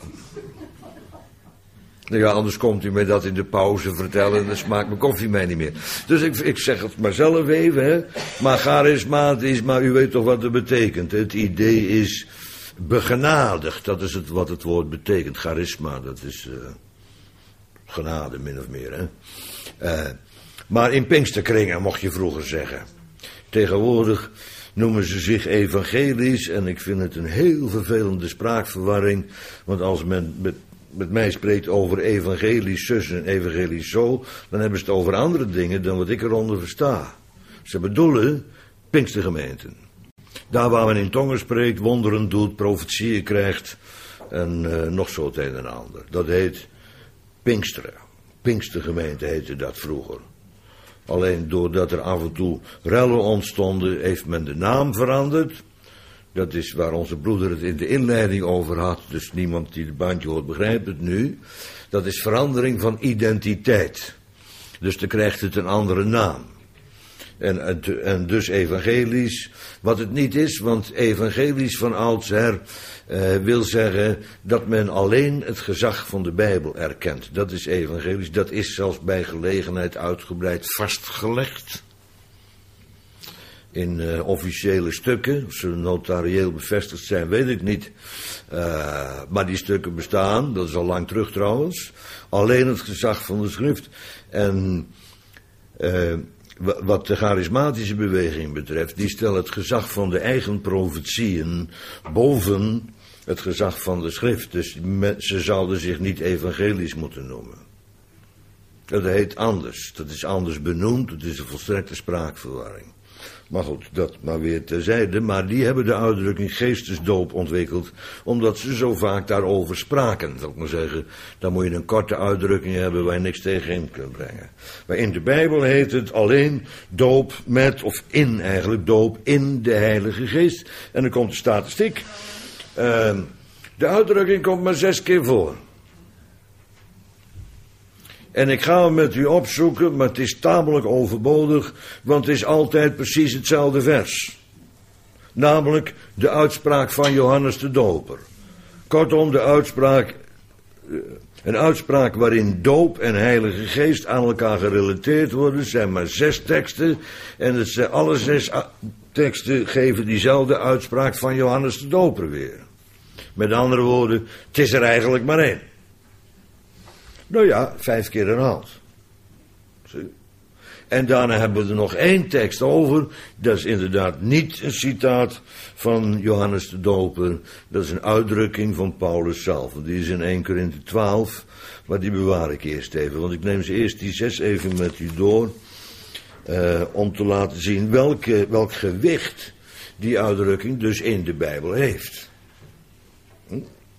nou ja, anders komt u mij dat in de pauze vertellen en dan smaakt mijn koffie mij niet meer. Dus ik, ik zeg het maar zelf even, hè. Maar charismatisch, maar u weet toch wat het betekent. Het idee is begenadigd, dat is het, wat het woord betekent. Charisma, dat is uh, genade, min of meer, hè. Uh, maar in Pinksterkringen mocht je vroeger zeggen. Tegenwoordig noemen ze zich evangelisch en ik vind het een heel vervelende spraakverwarring. Want als men met, met mij spreekt over evangelisch zus en evangelisch zo, dan hebben ze het over andere dingen dan wat ik eronder versta. Ze bedoelen Pinkstergemeenten. Daar waar men in tongen spreekt, wonderen doet, profetieën krijgt en uh, nog zo het een en ander. Dat heet Pinksteren. Pinkstergemeente heette dat vroeger. Alleen doordat er af en toe rellen ontstonden, heeft men de naam veranderd. Dat is waar onze broeder het in de inleiding over had. Dus niemand die het bandje hoort begrijpt het nu. Dat is verandering van identiteit. Dus dan krijgt het een andere naam. En, en dus evangelisch, wat het niet is, want evangelisch van oudsher uh, wil zeggen dat men alleen het gezag van de Bijbel erkent. Dat is evangelisch, dat is zelfs bij gelegenheid uitgebreid vastgelegd. In uh, officiële stukken, of ze notarieel bevestigd zijn, weet ik niet. Uh, maar die stukken bestaan, dat is al lang terug trouwens. Alleen het gezag van de schrift. En uh, wat de charismatische beweging betreft, die stelt het gezag van de eigen profetieën boven het gezag van de schrift. Dus ze zouden zich niet evangelisch moeten noemen. Dat heet anders. Dat is anders benoemd, het is een volstrekte spraakverwarring. Maar goed, dat maar weer terzijde. Maar die hebben de uitdrukking geestesdoop ontwikkeld, omdat ze zo vaak daarover spraken. Dat ik maar zeggen, dan moet je een korte uitdrukking hebben waar je niks tegenin kunt brengen. Maar in de Bijbel heet het alleen doop met, of in eigenlijk, doop in de Heilige Geest. En dan komt de statistiek. Uh, de uitdrukking komt maar zes keer voor. En ik ga hem met u opzoeken, maar het is tamelijk overbodig, want het is altijd precies hetzelfde vers. Namelijk de uitspraak van Johannes de Doper. Kortom, de uitspraak, een uitspraak waarin doop en Heilige Geest aan elkaar gerelateerd worden, zijn maar zes teksten. En het zijn alle zes teksten geven diezelfde uitspraak van Johannes de Doper weer. Met andere woorden, het is er eigenlijk maar één. Nou ja, vijf keer herhaald. En daarna hebben we er nog één tekst over. Dat is inderdaad niet een citaat van Johannes de Doper. Dat is een uitdrukking van Paulus zelf. Die is in Eerste Korinthe twaalf. Maar die bewaar ik eerst even. Want ik neem ze eerst die zes even met u door. Uh, om te laten zien welke, welk gewicht die uitdrukking dus in de Bijbel heeft. Hm?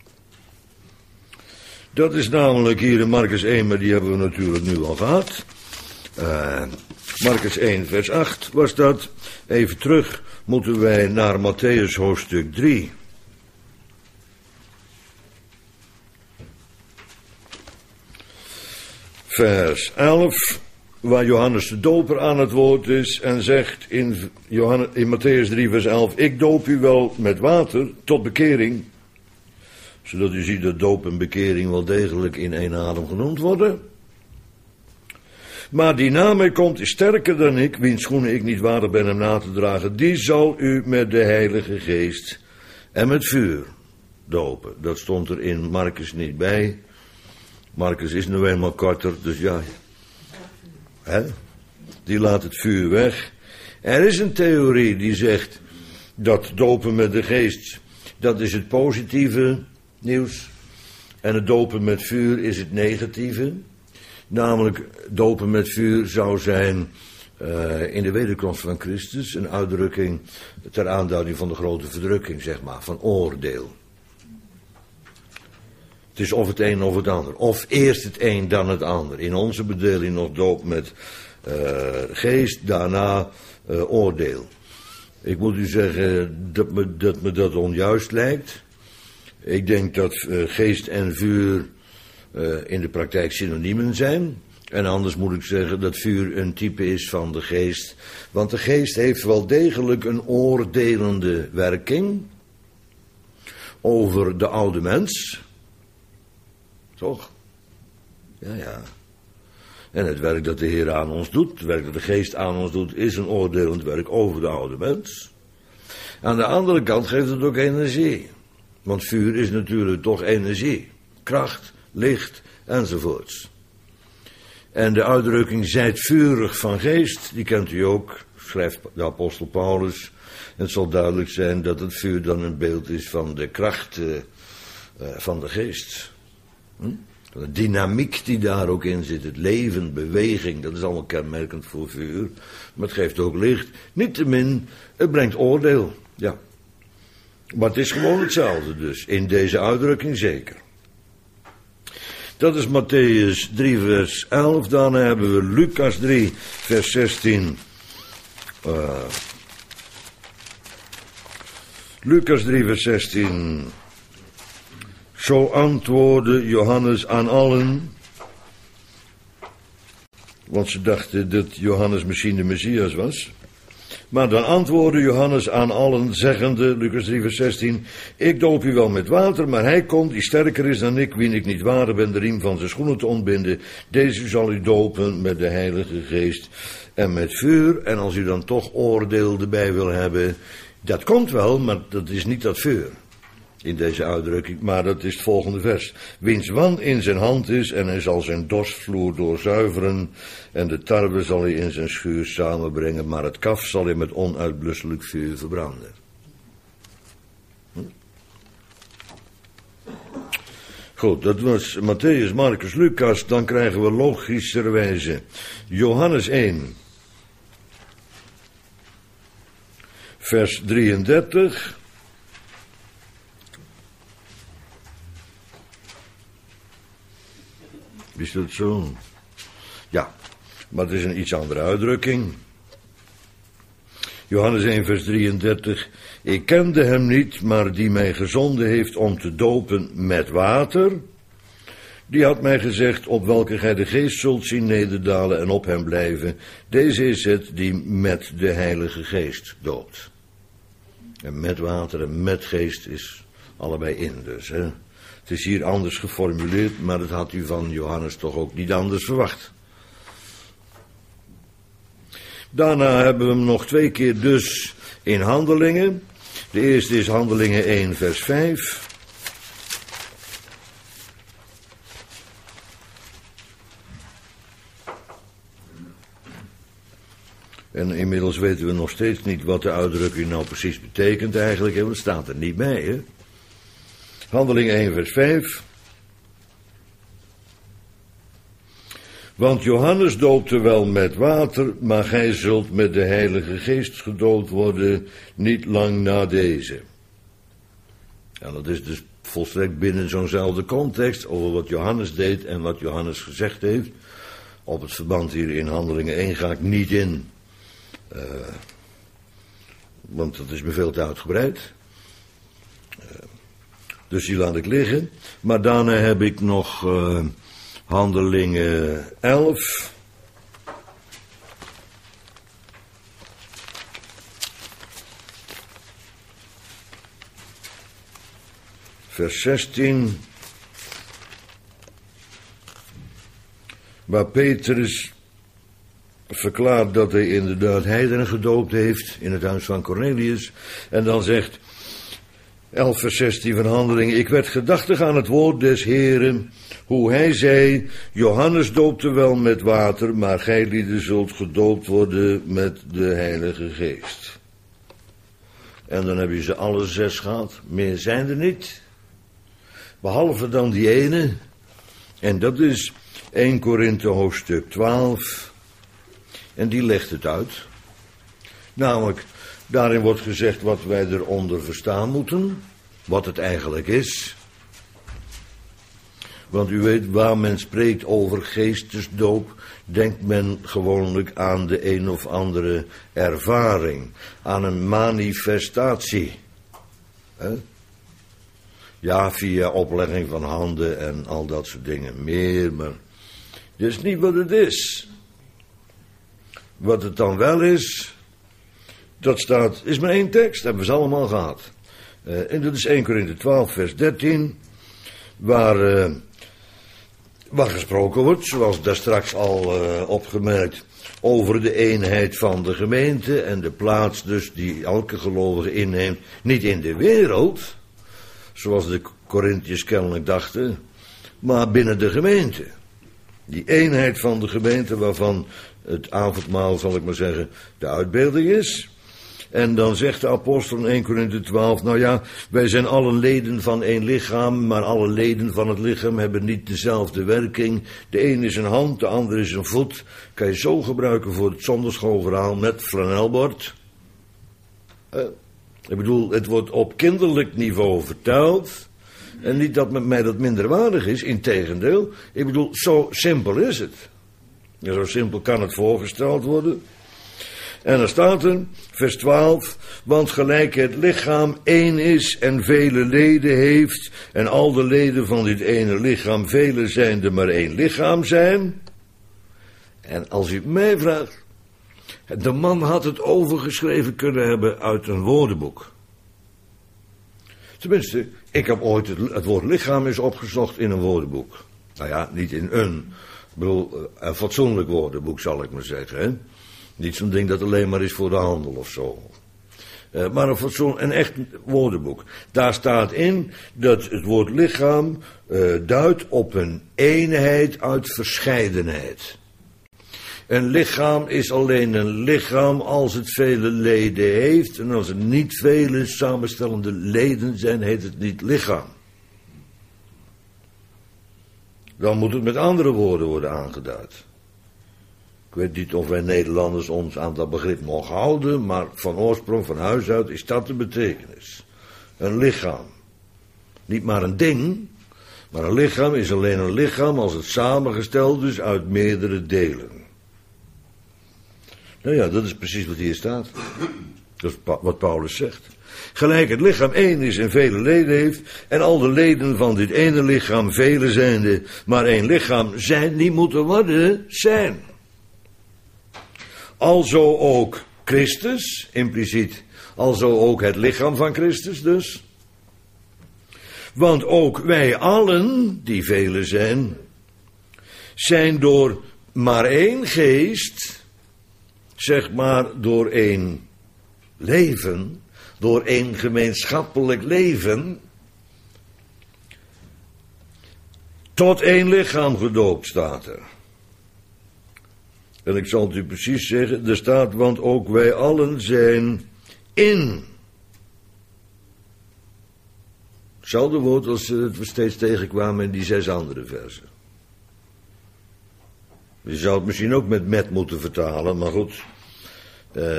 Dat is namelijk hier in Marcus één, maar die hebben we natuurlijk nu al gehad. Uh, Marcus één vers acht was dat. Even terug moeten wij naar Mattheüs hoofdstuk drie. Vers elf, waar Johannes de Doper aan het woord is en zegt in, Johannes, in Mattheüs drie vers elf, ik doop u wel met water tot bekering, zodat u ziet dat doop en bekering wel degelijk in één adem genoemd worden. Maar die na mij komt is sterker dan ik, wiens schoenen ik niet waardig ben hem na te dragen. Die zal u met de Heilige Geest en met vuur dopen. Dat stond er in Marcus niet bij. Marcus is nu eenmaal korter, dus ja. Hè? Die laat het vuur weg. Er is een theorie die zegt dat dopen met de Geest, dat is het positieve nieuws. En het dopen met vuur is het negatieve. Namelijk, dopen met vuur zou zijn uh, in de wederkomst van Christus een uitdrukking ter aanduiding van de grote verdrukking, zeg maar, van oordeel. Het is of het een of het ander. Of eerst het een, dan het ander. In onze bedeling nog doop met uh, geest, daarna uh, oordeel. Ik moet u zeggen dat me dat, me dat onjuist lijkt. Ik denk dat uh, geest en vuur uh, in de praktijk synoniemen zijn. En anders moet ik zeggen dat vuur een type is van de geest. Want de geest heeft wel degelijk een oordelende werking over de oude mens. Toch? Ja, ja. En het werk dat de Heer aan ons doet, het werk dat de geest aan ons doet, is een oordelend werk over de oude mens. Aan de andere kant geeft het ook energie. Want vuur is natuurlijk toch energie. Kracht, licht, enzovoorts. En de uitdrukking zijt vurig van geest, die kent u ook, schrijft de apostel Paulus. Het zal duidelijk zijn dat het vuur dan een beeld is van de kracht uh, uh, van de geest. Hm? De dynamiek die daar ook in zit, het leven, beweging, dat is allemaal kenmerkend voor vuur. Maar het geeft ook licht. Niettemin, het brengt oordeel, ja. Maar het is gewoon hetzelfde dus, in deze uitdrukking zeker. Dat is Mattheüs drie vers elf, daarna hebben we Lucas drie vers zestien. Uh, Lucas drie vers zestien. Zo antwoordde Johannes aan allen Want ze dachten dat Johannes misschien de Messias was. Maar dan antwoordde Johannes aan allen, zeggende, Lucas drie vers zestien... Ik doop u wel met water, maar hij komt, die sterker is dan ik, wien ik niet waardig ben de riem van zijn schoenen te ontbinden. Deze zal u dopen met de Heilige Geest en met vuur. En als u dan toch oordeel erbij wil hebben, dat komt wel, maar dat is niet dat vuur. In deze uitdrukking, maar dat is het volgende vers. Wiens wan in zijn hand is en hij zal zijn dorstvloer doorzuiveren en de tarwe zal hij in zijn schuur samenbrengen, maar het kaf zal hij met onuitblusselijk vuur verbranden. Hm? Goed, dat was Matthäus, Marcus, Lucas, dan krijgen we logischerwijze Johannes één, vers drieëndertig... Is dat zo? Ja, maar het is een iets andere uitdrukking. Johannes één vers drieëndertig. Ik kende hem niet, maar die mij gezonden heeft om te dopen met water, die had mij gezegd, op welke gij de geest zult zien nederdalen en op hem blijven. Deze is het die met de Heilige Geest doopt. En met water en met geest is allebei in dus, hè. Het is hier anders geformuleerd, maar dat had u van Johannes toch ook niet anders verwacht. Daarna hebben we hem nog twee keer dus in Handelingen. De eerste is Handelingen één vers vijf. En inmiddels weten we nog steeds niet wat de uitdrukking nou precies betekent eigenlijk. Het staat er niet bij, hè. Handelingen één vers vijf. Want Johannes doopte wel met water, maar gij zult met de Heilige Geest gedoopt worden, niet lang na deze. En dat is dus volstrekt binnen zo'nzelfde context over wat Johannes deed en wat Johannes gezegd heeft. Op het verband hier in Handelingen één ga ik niet in, uh, want dat is me veel te uitgebreid. Uh, Dus die laat ik liggen. Maar daarna heb ik nog uh, Handelingen elf. Vers zestien. Waar Petrus verklaart dat hij inderdaad heidenen gedoopt heeft in het huis van Cornelius. En dan zegt elf vers zestien van Handelingen. Ik werd gedachtig aan het woord des Heren, hoe hij zei, Johannes doopte wel met water, maar gij lieden zult gedoopt worden met de Heilige Geest. En dan heb je ze alle zes gehad. Meer zijn er niet. Behalve dan die ene. En dat is eerste Korinthe hoofdstuk twaalf. En die legt het uit. Namelijk, daarin wordt gezegd wat wij eronder verstaan moeten. Wat het eigenlijk is. Want u weet, waar men spreekt over geestesdoop, denkt men gewoonlijk aan de een of andere ervaring. Aan een manifestatie. He? Ja, via oplegging van handen en al dat soort dingen meer, maar dat is niet wat het is. Wat het dan wel is, dat staat, is maar één tekst, hebben we ze allemaal gehad. Uh, en dat is eerste Korinthe twaalf vers dertien, waar, uh, waar gesproken wordt, zoals daar straks al uh, opgemerkt, over de eenheid van de gemeente en de plaats dus die elke gelovige inneemt, niet in de wereld, zoals de Korinthiërs kennelijk dachten, maar binnen de gemeente. Die eenheid van de gemeente waarvan het avondmaal, zal ik maar zeggen, de uitbeelding is. En dan zegt de apostel in eerste Korinthe twaalf, nou ja, wij zijn allen leden van één lichaam, maar alle leden van het lichaam hebben niet dezelfde werking. De een is een hand, de ander is een voet. Kan je zo gebruiken voor het zondagschoolverhaal met flanelbord. Uh, ik bedoel, het wordt op kinderlijk niveau verteld. En niet dat met mij dat minderwaardig is, integendeel. Ik bedoel, zo simpel is het. Ja, zo simpel kan het voorgesteld worden. En dan staat er, vers twaalf, want gelijk het lichaam één is en vele leden heeft, en al de leden van dit ene lichaam, vele zijnde maar één lichaam zijn, En als u mij vraagt, de man had het overgeschreven kunnen hebben uit een woordenboek. Tenminste, ik heb ooit het, het woord lichaam is opgezocht in een woordenboek. Nou ja, niet in een, ik bedoel, een fatsoenlijk woordenboek zal ik maar zeggen. Hè? Niet zo'n ding dat alleen maar is voor de handel of zo. Uh, maar een fatsoen, een echt woordenboek. Daar staat in dat het woord lichaam uh, duidt op een eenheid uit verscheidenheid. Een lichaam is alleen een lichaam als het vele leden heeft. En als er niet vele samenstellende leden zijn, heet het niet lichaam. Dan moet het met andere woorden worden aangeduid. Ik weet niet of wij Nederlanders ons aan dat begrip nog houden, maar van oorsprong, van huis uit, is dat de betekenis. Een lichaam. Niet maar een ding, maar een lichaam is alleen een lichaam als het samengesteld is uit meerdere delen. Nou ja, dat is precies wat hier staat. Dat is wat Paulus zegt. Gelijk het lichaam één is en vele leden heeft, en al de leden van dit ene lichaam vele zijnde, maar één lichaam zijn, die moeten worden zijn. Alzo ook Christus, impliciet, alzo ook het lichaam van Christus dus. Want ook wij allen, die vele zijn, zijn door maar één geest, zeg maar door één leven, door één gemeenschappelijk leven, tot één lichaam gedoopt, staat er. En ik zal het u precies zeggen, er staat, want ook wij allen zijn in. Hetzelfde woord als we steeds tegenkwamen in die zes andere versen. Je zou het misschien ook met met moeten vertalen, maar goed. Uh,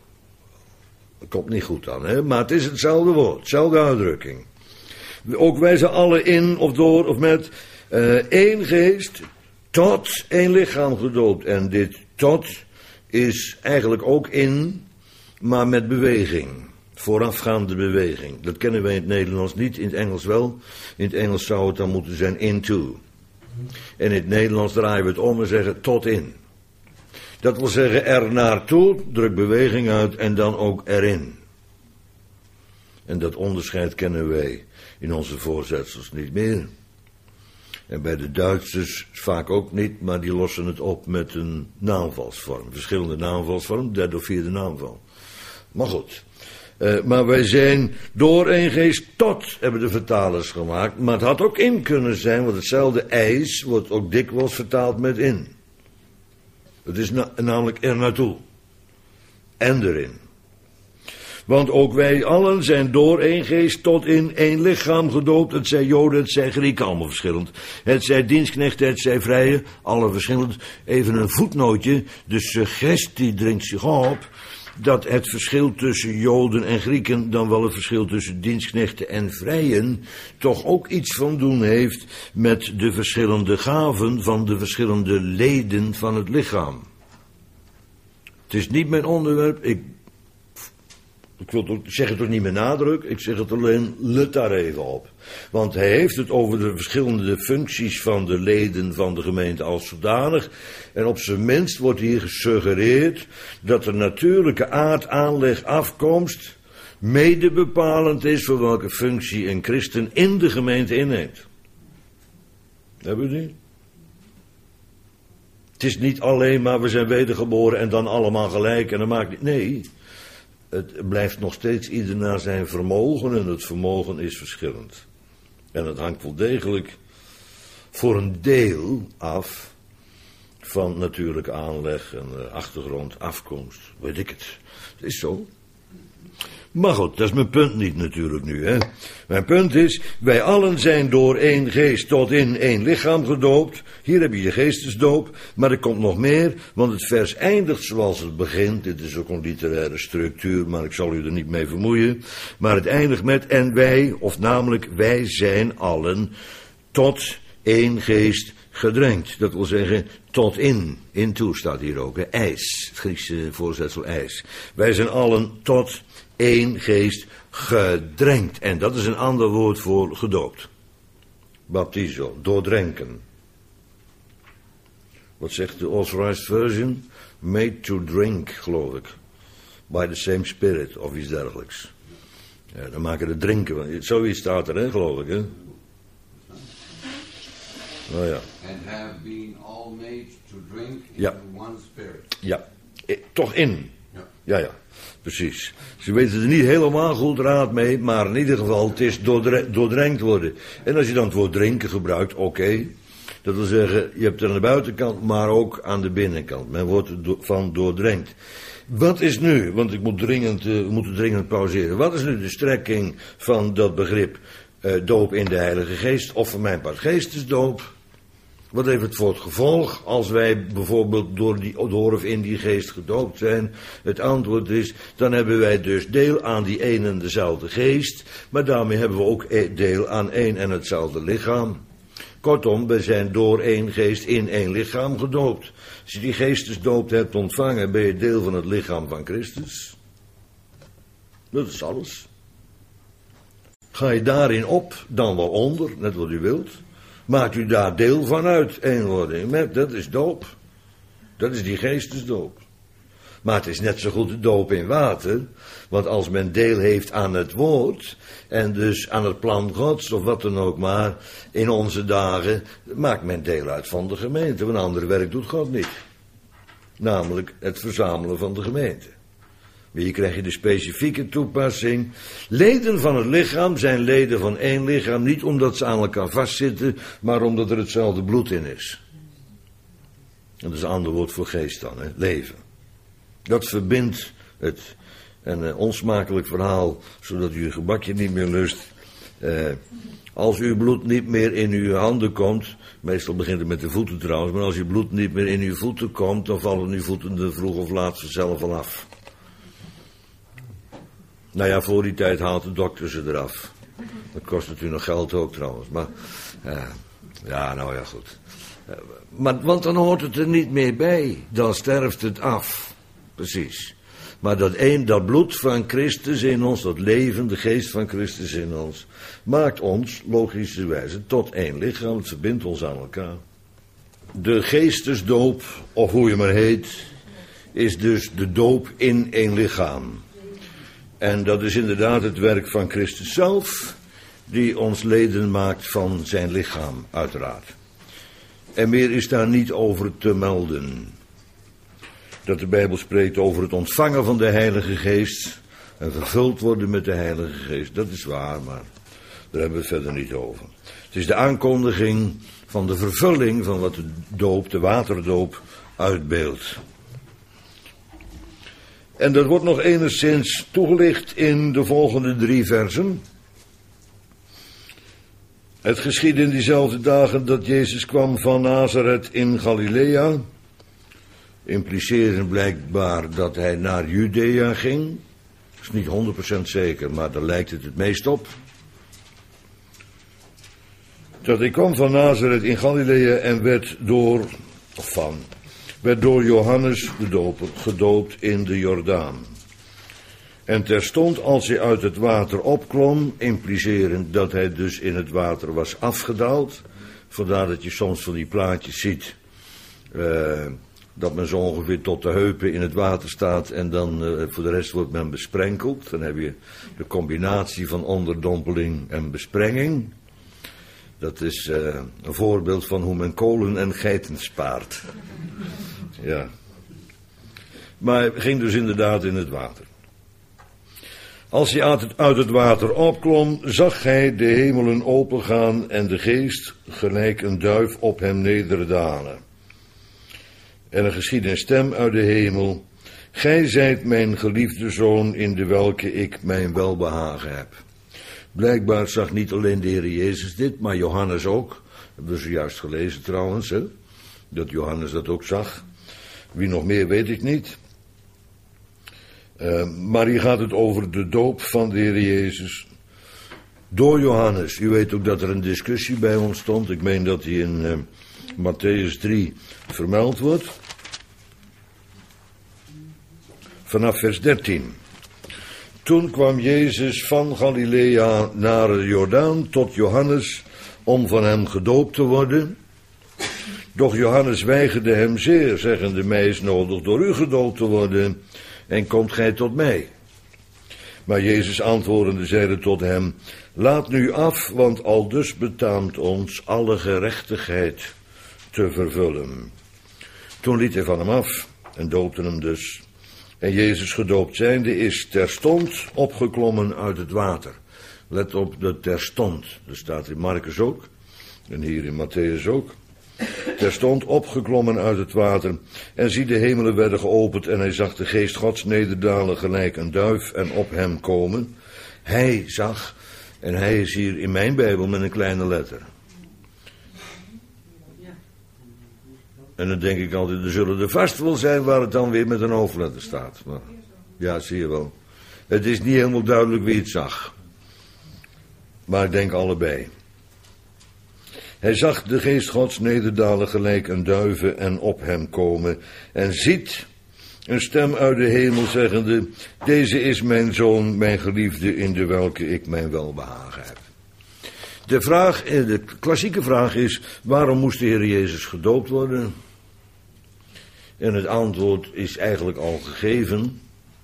dat komt niet goed aan, hè? Maar het is hetzelfde woord, hetzelfde uitdrukking. Ook wij zijn allen in of door of met uh, één geest tot één lichaam gedoopt. En dit tot is eigenlijk ook in, maar met beweging. Voorafgaande beweging. Dat kennen wij in het Nederlands niet, in het Engels wel. In het Engels zou het dan moeten zijn into. En in het Nederlands draaien we het om en zeggen tot in. Dat wil zeggen er naartoe, druk beweging uit en dan ook erin. En dat onderscheid kennen wij in onze voorzetsels niet meer. En bij de Duitsers vaak ook niet, maar die lossen het op met een naamvalsvorm. Verschillende naamvalsvormen, derde of vierde naamval. Maar goed. Uh, maar wij zijn door één geest tot, hebben de vertalers gemaakt. Maar het had ook in kunnen zijn, want hetzelfde ijs wordt ook dikwijls vertaald met in. Het is na, namelijk er naartoe. En erin. Want ook wij allen zijn door één geest tot in één lichaam gedoopt. Het zij Joden, het zij Grieken, allemaal verschillend. Het zij dienstknechten, het zij vrije, alle verschillend. Even een voetnootje, de suggestie dringt zich op dat het verschil tussen Joden en Grieken, dan wel het verschil tussen dienstknechten en vrijen, toch ook iets van doen heeft met de verschillende gaven van de verschillende leden van het lichaam. Het is niet mijn onderwerp, ik, ik wil het, zeg het ook niet met nadruk, ik zeg het alleen, let daar even op. Want hij heeft het over de verschillende functies van de leden van de gemeente als zodanig. En op zijn minst wordt hier gesuggereerd dat de natuurlijke aard, aanleg, afkomst mede bepalend is voor welke functie een christen in de gemeente inneemt. Hebben we die? Het is niet alleen maar we zijn wedergeboren en dan allemaal gelijk en dan maakt niet. Nee, het blijft nog steeds ieder naar zijn vermogen en het vermogen is verschillend. En het hangt wel degelijk voor een deel af van natuurlijke aanleg en achtergrond, afkomst, weet ik het. Het is zo. Maar goed, dat is mijn punt niet natuurlijk nu, hè. Mijn punt is, wij allen zijn door één geest tot in één lichaam gedoopt. Hier heb je je geestesdoop, maar er komt nog meer, want het vers eindigt zoals het begint. Dit is ook een literaire structuur, maar ik zal u er niet mee vermoeien. Maar het eindigt met, en wij, of namelijk wij zijn allen tot één geest gedrenkt. Dat wil zeggen, tot in. Into staat hier ook, hè. Ijs, het Griekse voorzetsel ijs. Wij zijn allen tot één geest gedrenkt. En dat is een ander woord voor gedoopt. Baptizo, doordrenken. Wat zegt de Authorized Version? Made to drink, geloof ik. By the same spirit, of iets dergelijks. Ja, dan maken de drinken. Zoiets staat er, hè, geloof ik, hè? Nou ja. And have been all made to drink in Ja. one spirit. Ja, eh, toch in. Ja. Ja, ja, precies. Ze weten er niet helemaal goed raad mee, maar in ieder geval, het is doordre- doordrenkt worden. En als je dan het woord drinken gebruikt, oké. Okay. Dat wil zeggen, je hebt het aan de buitenkant, maar ook aan de binnenkant. Men wordt er do- van doordrenkt. Wat is nu, want ik moet dringend, uh, we moeten dringend pauzeren. Wat is nu de strekking van dat begrip uh, doop in de Heilige Geest, of voor mijn part geestesdoop? Wat heeft het voor het gevolg als wij bijvoorbeeld door, die, door of in die geest gedoopt zijn? Het antwoord is, dan hebben wij dus deel aan die een en dezelfde geest, maar daarmee hebben we ook deel aan één en hetzelfde lichaam. Kortom, we zijn door één geest in één lichaam gedoopt. Als je die geestesdoop hebt ontvangen, ben je deel van het lichaam van Christus. Dat is alles. Ga je daarin op, dan wel onder, net wat u wilt. Maakt u daar deel van uit, eenwording. Dat is doop. Dat is die geestesdoop. Maar het is net zo goed de doop in water. Want als men deel heeft aan het woord, en dus aan het plan Gods, of wat dan ook maar, in onze dagen, maakt men deel uit van de gemeente. Want een ander werk doet God niet. Namelijk het verzamelen van de gemeente. Maar hier krijg je de specifieke toepassing. Leden van het lichaam zijn leden van één lichaam, niet omdat ze aan elkaar vastzitten, maar omdat er hetzelfde bloed in is. Dat is een ander woord voor geest dan, hè? Leven. Dat verbindt het. En een onsmakelijk verhaal, zodat u uw gebakje niet meer lust. Eh, als uw bloed niet meer in uw handen komt, meestal begint het met de voeten trouwens, maar als uw bloed niet meer in uw voeten komt, dan vallen uw voeten er vroeg of laat zelf al af. Nou ja, voor die tijd haalt de dokter ze eraf. Dat kost natuurlijk nog geld ook trouwens, maar uh, ja, nou ja, goed. Uh, maar, want dan hoort het er niet meer bij, dan sterft het af. Precies. Maar dat, een, dat bloed van Christus in ons, dat leven, de geest van Christus in ons, maakt ons, logischerwijze, tot één lichaam. Het verbindt ons aan elkaar. De geestesdoop, of hoe je maar heet, is dus de doop in één lichaam. En dat is inderdaad het werk van Christus zelf, die ons leden maakt van zijn lichaam, uiteraard. En meer is daar niet over te melden. Dat de Bijbel spreekt over het ontvangen van de Heilige Geest en vervuld worden met de Heilige Geest. Dat is waar, maar daar hebben we het verder niet over. Het is de aankondiging van de vervulling van wat de doop, de waterdoop, uitbeeldt. En dat wordt nog enigszins toegelicht in de volgende drie versen. Het geschiedde in diezelfde dagen dat Jezus kwam van Nazareth in Galilea. Implicerend blijkbaar dat hij naar Judea ging. Dat is niet honderd procent zeker, maar daar lijkt het het meest op. Dat hij kwam van Nazareth in Galilea en werd door, of van, werd door Johannes de Doper gedoopt in de Jordaan. En terstond als hij uit het water opklom, implicerend dat hij dus in het water was afgedaald. Vandaar dat je soms van die plaatjes ziet, uh, dat men zo ongeveer tot de heupen in het water staat en dan uh, voor de rest wordt men besprenkeld. Dan heb je de combinatie van onderdompeling en besprenging. Dat is uh, een voorbeeld van hoe men kolen en geiten spaart. Ja. Maar hij ging dus inderdaad in het water. Als hij uit het water opklom, zag hij de hemelen opengaan en de geest gelijk een duif op hem nederdalen. En er geschiedde een stem uit de hemel: Gij zijt mijn geliefde zoon, in de welke ik mijn welbehagen heb. Blijkbaar zag niet alleen de Heer Jezus dit, maar Johannes ook. Hebben we zojuist gelezen trouwens, hè? Dat Johannes dat ook zag. Wie nog meer weet ik niet. Uh, maar hier gaat het over de doop van de Heer Jezus door Johannes. U weet ook dat er een discussie bij ontstond. Ik meen dat die in uh, Mattheüs drie vermeld wordt. Vanaf vers dertien. Toen kwam Jezus van Galilea naar de Jordaan tot Johannes om van hem gedoopt te worden. Doch Johannes weigerde hem zeer, zeggende, mij is nodig door u gedoopt te worden, en komt gij tot mij. Maar Jezus antwoordende zeide tot hem, laat nu af, want aldus betaamt ons alle gerechtigheid te vervullen. Toen liet hij van hem af en doopte hem dus. En Jezus gedoopt zijnde is terstond opgeklommen uit het water. Let op de terstond, dat staat in Marcus ook en hier in Matthäus ook. Terstond opgeklommen uit het water, en zie de hemelen werden geopend, en hij zag de geest Gods nederdalen gelijk een duif en op hem komen. Hij zag, en hij is hier in mijn Bijbel met een kleine letter. En dan denk ik altijd, er zullen er vast wel zijn waar het dan weer met een hoofdletter staat. Maar, ja, zie je wel. Het is niet helemaal duidelijk wie het zag. Maar ik denk allebei. Hij zag de geest Gods nederdalen gelijk een duiven en op hem komen. En ziet een stem uit de hemel zeggende, deze is mijn zoon, mijn geliefde, in de welke ik mijn welbehagen heb. De vraag, de klassieke vraag is, waarom moest de Heer Jezus gedoopt worden? En het antwoord is eigenlijk al gegeven.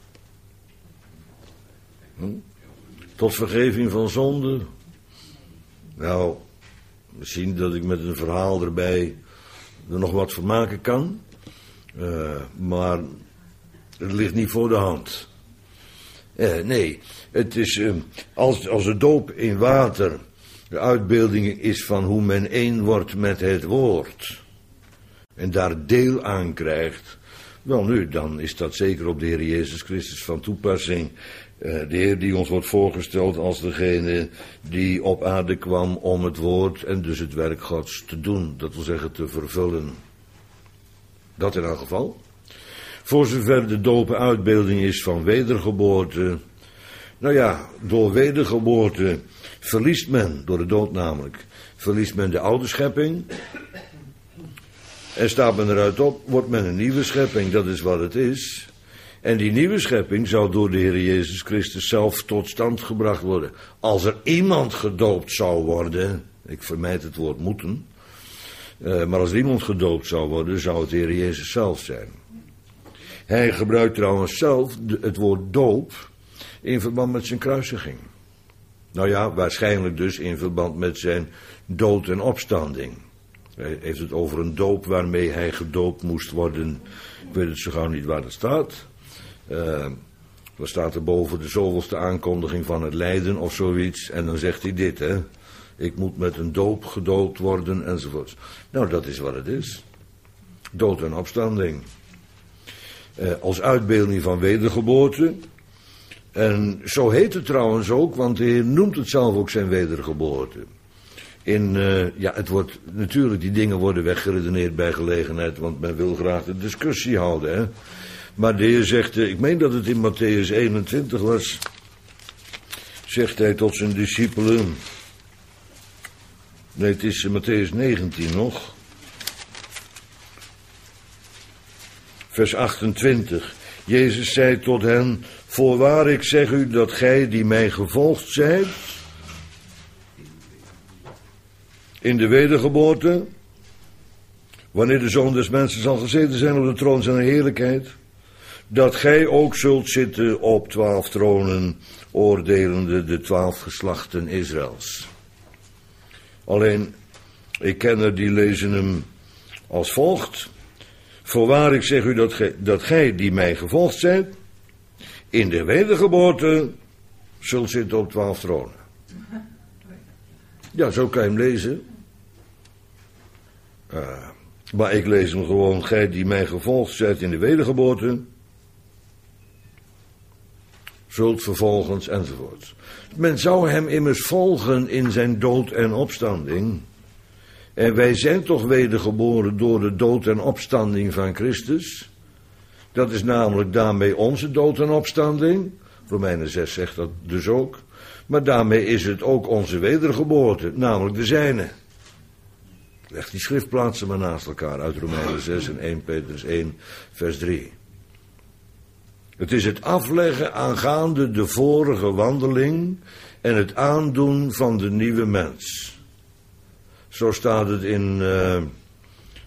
Hm? Tot vergeving van zonde. Nou, misschien dat ik met een verhaal erbij er nog wat van maken kan. Uh, maar het ligt niet voor de hand. Uh, nee, het is, uh, als, als de doop in water de uitbeelding is van hoe men één wordt met het woord. En daar deel aan krijgt. Wel nu, dan is dat zeker op de Heer Jezus Christus van toepassing. Uh, de Heer die ons wordt voorgesteld als degene die op aarde kwam om het woord en dus het werk Gods te doen. Dat wil zeggen te vervullen. Dat in elk geval. Voor zover de doop een uitbeelding is van wedergeboorte. Nou ja, door wedergeboorte verliest men, door de dood namelijk, verliest men de oude schepping. En staat men eruit op, wordt men een nieuwe schepping, dat is wat het is. En die nieuwe schepping zou door de Heer Jezus Christus zelf tot stand gebracht worden. Als er iemand gedoopt zou worden, ik vermijd het woord moeten, uh, maar als er iemand gedoopt zou worden, zou het de Heer Jezus zelf zijn. Hij gebruikt trouwens zelf de, het woord doop in verband met zijn kruisiging. Nou ja, waarschijnlijk dus in verband met zijn dood en opstanding. Hij heeft het over een doop waarmee hij gedoopt moest worden. Ik weet het zo gauw niet waar dat staat. Uh, wat staat er boven de zoveelste aankondiging van het lijden of zoiets. En dan zegt hij dit, hè. Ik moet met een doop gedoopt worden enzovoort. Nou, dat is wat het is. Dood en opstanding. Uh, als uitbeelding van wedergeboorte. En zo heet het trouwens ook, want de Heer noemt het zelf ook zijn wedergeboorte. In, uh, ja, het wordt, natuurlijk, die dingen worden weggeredeneerd bij gelegenheid, want men wil graag de discussie houden, hè. Maar de Heer zegt, uh, ik meen dat het in Matthäus eenentwintig was, zegt hij tot zijn discipelen, nee, het is Matthäus negentien nog, vers achtentwintig. Jezus zei tot hen, voorwaar ik zeg u dat gij die mij gevolgd zijt, in de wedergeboorte, wanneer de Zoon des Mensen zal gezeten zijn op de troon zijn heerlijkheid, dat gij ook zult zitten op twaalf tronen, oordelende de twaalf geslachten Israëls. Alleen, ik ken er die lezen hem als volgt. Voorwaar ik zeg u dat gij, dat gij die mij gevolgd zijt, in de wedergeboorte zult zitten op twaalf tronen. Ja, zo kan je hem lezen. Uh, maar ik lees hem gewoon, gij die mij gevolgd zijt in de wedergeboorte, zult vervolgens enzovoort. Men zou hem immers volgen in zijn dood en opstanding. En wij zijn toch wedergeboren door de dood en opstanding van Christus. Dat is namelijk daarmee onze dood en opstanding. Romeinen zes zegt dat dus ook. Maar daarmee is het ook onze wedergeboorte, namelijk de zijne. Leg die schriftplaatsen maar naast elkaar uit Romeinen zes en eerste Petrus één vers drie. Het is het afleggen aangaande de vorige wandeling en het aandoen van de nieuwe mens. Zo staat het in uh,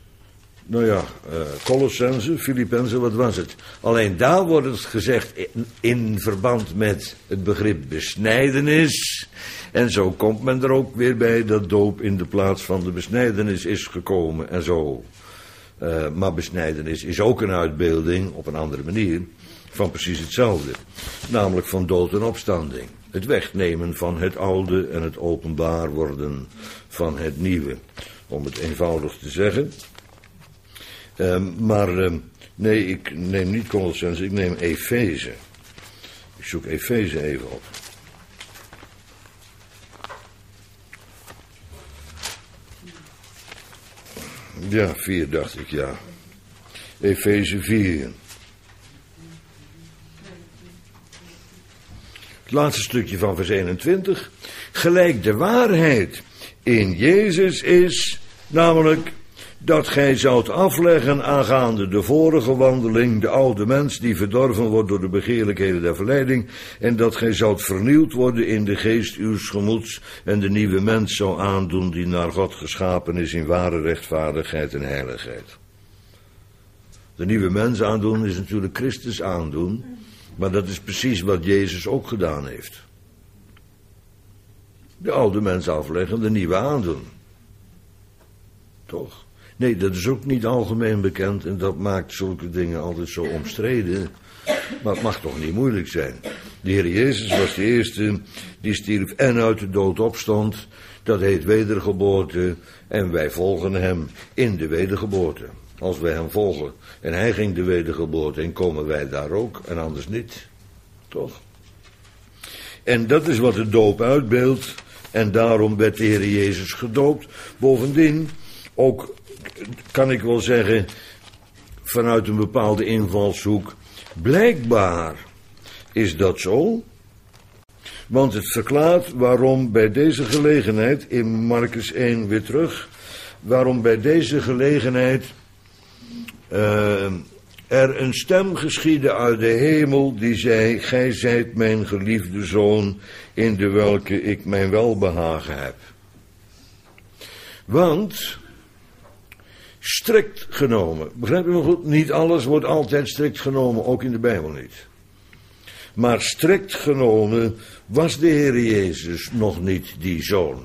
nou ja, uh, Colossense, Filippenzen, wat was het? Alleen daar wordt het gezegd in, in verband met het begrip besnijdenis. En zo komt men er ook weer bij dat doop in de plaats van de besnijdenis is gekomen en zo. Uh, maar besnijdenis is ook een uitbeelding, op een andere manier, van precies hetzelfde. Namelijk van dood en opstanding. Het wegnemen van het oude en het openbaar worden van het nieuwe. Om het eenvoudig te zeggen. Uh, maar uh, nee, ik neem niet Colossense, ik neem Efeze. Ik zoek Efeze even op. Ja, vier dacht ik, ja. Efeze vier. Het laatste stukje van vers eenentwintig. Gelijk de waarheid in Jezus is, namelijk dat gij zoudt afleggen aangaande de vorige wandeling, de oude mens die verdorven wordt door de begeerlijkheden der verleiding, en dat gij zoudt vernieuwd worden in de geest uws gemoeds en de nieuwe mens zou aandoen die naar God geschapen is in ware rechtvaardigheid en heiligheid. De nieuwe mens aandoen is natuurlijk Christus aandoen, maar dat is precies wat Jezus ook gedaan heeft. De oude mens afleggen, de nieuwe aandoen. Toch? Nee, dat is ook niet algemeen bekend en dat maakt zulke dingen altijd zo omstreden. Maar het mag toch niet moeilijk zijn. De Heer Jezus was de eerste die stierf en uit de dood opstond. Dat heet wedergeboorte en wij volgen hem in de wedergeboorte. Als wij hem volgen en hij ging de wedergeboorte en komen wij daar ook en anders niet. Toch? En dat is wat de doop uitbeeldt en daarom werd de Heer Jezus gedoopt. Bovendien ook, kan ik wel zeggen, vanuit een bepaalde invalshoek, blijkbaar is dat zo. Want het verklaart waarom bij deze gelegenheid, in Marcus één weer terug, waarom bij deze gelegenheid uh, er een stem geschiedde uit de hemel die zei, gij zijt mijn geliefde zoon, in de welke ik mijn welbehagen heb. Want strikt genomen, begrijp je me goed, niet alles wordt altijd strikt genomen, ook in de Bijbel niet. Maar strikt genomen was de Heer Jezus nog niet die zoon.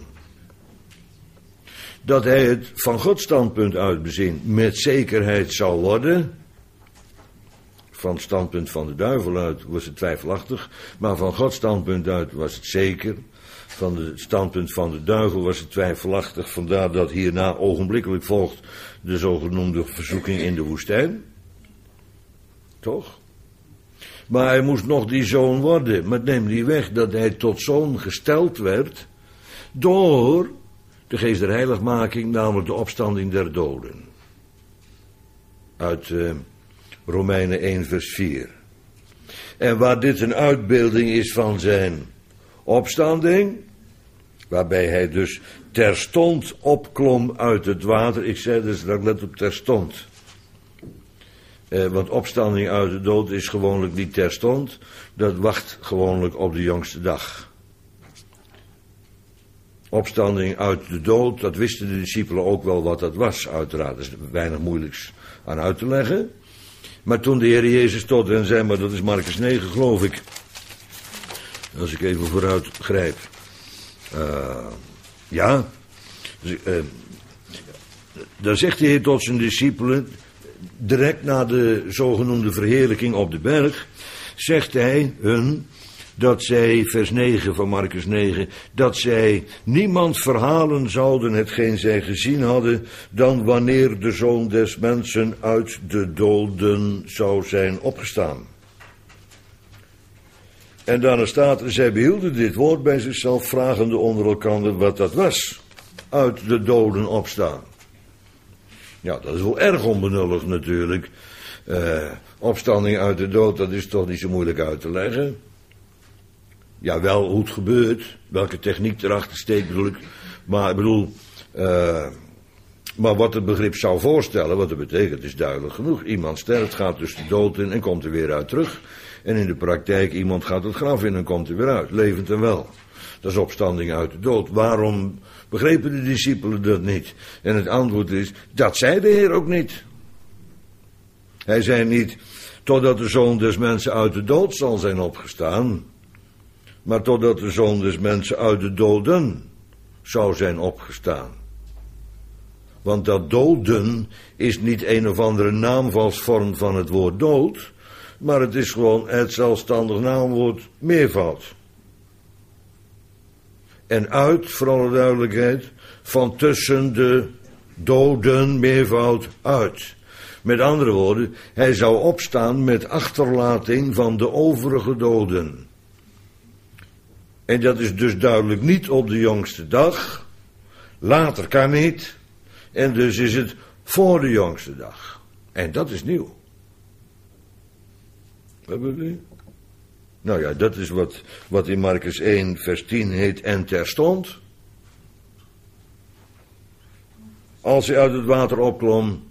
Dat hij het van Gods standpunt uit bezien met zekerheid zou worden, van het standpunt van de duivel uit was het twijfelachtig, maar van Gods standpunt uit was het zeker. Van het standpunt van de duivel was het twijfelachtig, vandaar dat hierna ogenblikkelijk volgt de zogenoemde verzoeking in de woestijn. Toch? Maar hij moest nog die zoon worden, maar het neemt niet weg dat hij tot zoon gesteld werd door de geest der heiligmaking, namelijk de opstanding der doden. Uit uh, Romeinen één vers vier. En waar dit een uitbeelding is van zijn opstanding, waarbij hij dus terstond opklom uit het water. Ik zei dus dat ik let op terstond. Eh, want opstanding uit de dood is gewoonlijk niet terstond. Dat wacht gewoonlijk op de jongste dag. Opstanding uit de dood, dat wisten de discipelen ook wel wat dat was, uiteraard. Er is weinig moeilijks aan uit te leggen. Maar toen de Heer Jezus tot hen zei, maar dat is Marcus negen geloof ik. Als ik even vooruit grijp. Uh, ja. Dus, uh, dan zegt de Heer tot zijn discipelen, direct na de zogenoemde verheerlijking op de berg, zegt hij hun dat zij, vers negen van Marcus negen, dat zij niemand verhalen zouden hetgeen zij gezien hadden, dan wanneer de Zoon des Mensen uit de doden zou zijn opgestaan. En daarna staat er, zij behielden dit woord bij zichzelf, vragende onder elkaar wat dat was. Uit de doden opstaan. Ja, dat is wel erg onbenullig natuurlijk. Uh, opstanding uit de dood, dat is toch niet zo moeilijk uit te leggen. Ja, wel hoe het gebeurt, welke techniek erachter steekt bedoel ik. Maar ik bedoel, uh, maar wat het begrip zou voorstellen, wat het betekent, is duidelijk genoeg. Iemand sterft, gaat dus de dood in en komt er weer uit terug. En in de praktijk, iemand gaat het graf in en komt er weer uit, levend en wel. Dat is opstanding uit de dood. Waarom begrepen de discipelen dat niet? En het antwoord is, dat zei de Heer ook niet. Hij zei niet, totdat de Zoon des Mensen uit de dood zal zijn opgestaan, maar totdat de Zoon des Mensen uit de doden zou zijn opgestaan. Want dat doden is niet een of andere naamvalsvorm van het woord dood, maar het is gewoon het zelfstandig naamwoord meervoud. En uit, voor alle duidelijkheid, van tussen de doden meervoud uit. Met andere woorden, hij zou opstaan met achterlating van de overige doden. En dat is dus duidelijk niet op de jongste dag. Later kan niet. En dus is het voor de jongste dag. En dat is nieuw. Wat bedoel je? Nou ja, dat is wat, wat in Marcus één vers tien heet en terstond. Als hij uit het water opklom.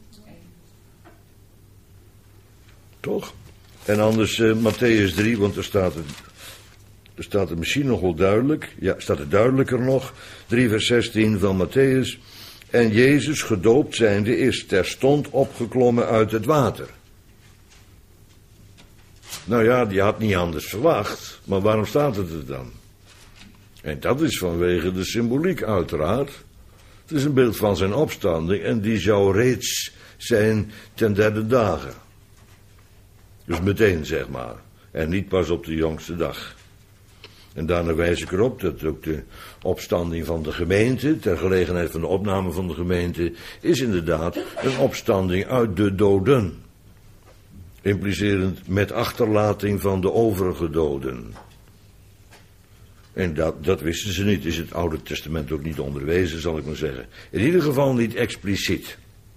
Toch? En anders uh, Matthäus drie, want er staat het, er staat het misschien nog wel duidelijk. Ja, staat het duidelijker nog. drie vers zestien van Matthäus. En Jezus, gedoopt zijnde, is terstond opgeklommen uit het water. Nou ja, die had niet anders verwacht. Maar waarom staat het er dan? En dat is vanwege de symboliek uiteraard. Het is een beeld van zijn opstanding en die zou reeds zijn ten derde dagen. Dus meteen, zeg maar. En niet pas op de jongste dag. En daarna wijs ik erop dat ook de opstanding van de gemeente, ter gelegenheid van de opname van de gemeente, is inderdaad een opstanding uit de doden. Implicerend met achterlating van de overige doden. En dat, dat wisten ze niet, is het Oude Testament ook niet onderwezen, zal ik maar zeggen. In ieder geval niet expliciet.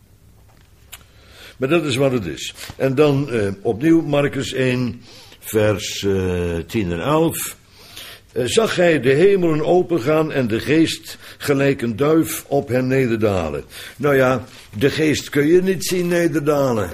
Maar dat is wat het is. En dan eh, opnieuw Marcus één, vers eh, tien en elf. Eh, zag hij de hemelen opengaan en de geest gelijk een duif op hen nederdalen. Nou ja, de geest kun je niet zien nederdalen.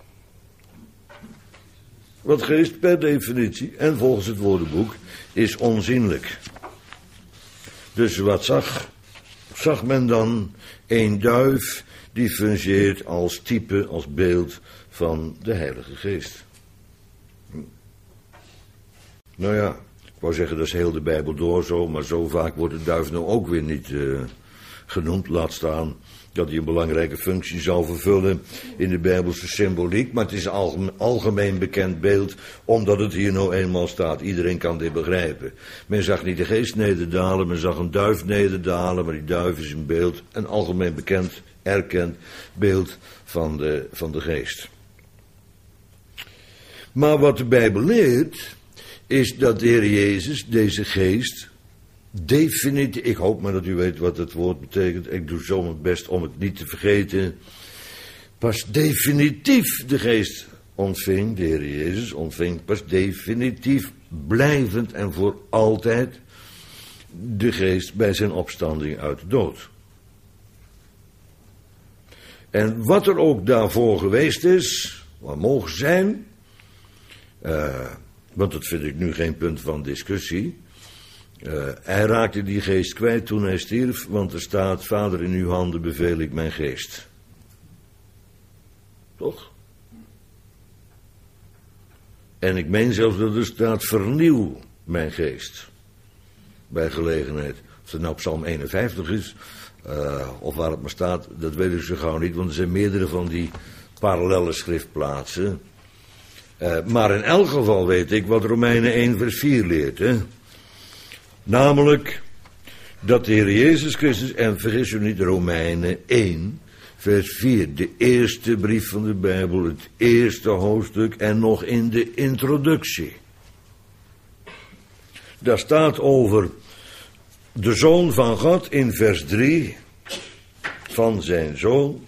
Want geest per definitie, en volgens het woordenboek, is onzienlijk. Dus wat zag, zag men dan? Een duif die fungeert als type, als beeld van de Heilige Geest. Hm. Nou ja, ik wou zeggen, dat is heel de Bijbel door zo, maar zo vaak wordt de duif nou ook weer niet uh, genoemd. Laat staan dat hij een belangrijke functie zal vervullen in de Bijbelse symboliek. Maar het is een algemeen bekend beeld, omdat het hier nou eenmaal staat. Iedereen kan dit begrijpen. Men zag niet de geest nederdalen, men zag een duif nederdalen, maar die duif is een beeld, een algemeen bekend, erkend beeld van de, van de geest. Maar wat de Bijbel leert, is dat de Heer Jezus deze geest definitief, ik hoop maar dat u weet wat het woord betekent, ik doe zo mijn best om het niet te vergeten, pas definitief de geest ontving, de Heer Jezus ontving pas definitief, blijvend en voor altijd de geest bij zijn opstanding uit de dood. En wat er ook daarvoor geweest is, wat mogen zijn, uh, want dat vind ik nu geen punt van discussie. Uh, hij raakte die geest kwijt toen hij stierf, want er staat, Vader, in uw handen beveel ik mijn geest. Toch? En ik meen zelfs dat er staat, vernieuw mijn geest. Bij gelegenheid. Of het nou Psalm eenenvijftig is, uh, of waar het maar staat, dat weet ik zo gauw niet, want er zijn meerdere van die parallelle schriftplaatsen. Uh, maar in elk geval weet ik wat Romeinen één vers vier leert, hè. Namelijk dat de Heer Jezus Christus, en vergis u niet, Romeinen één, vers vier, de eerste brief van de Bijbel, het eerste hoofdstuk en nog in de introductie. Daar staat over de Zoon van God in vers drie van zijn Zoon,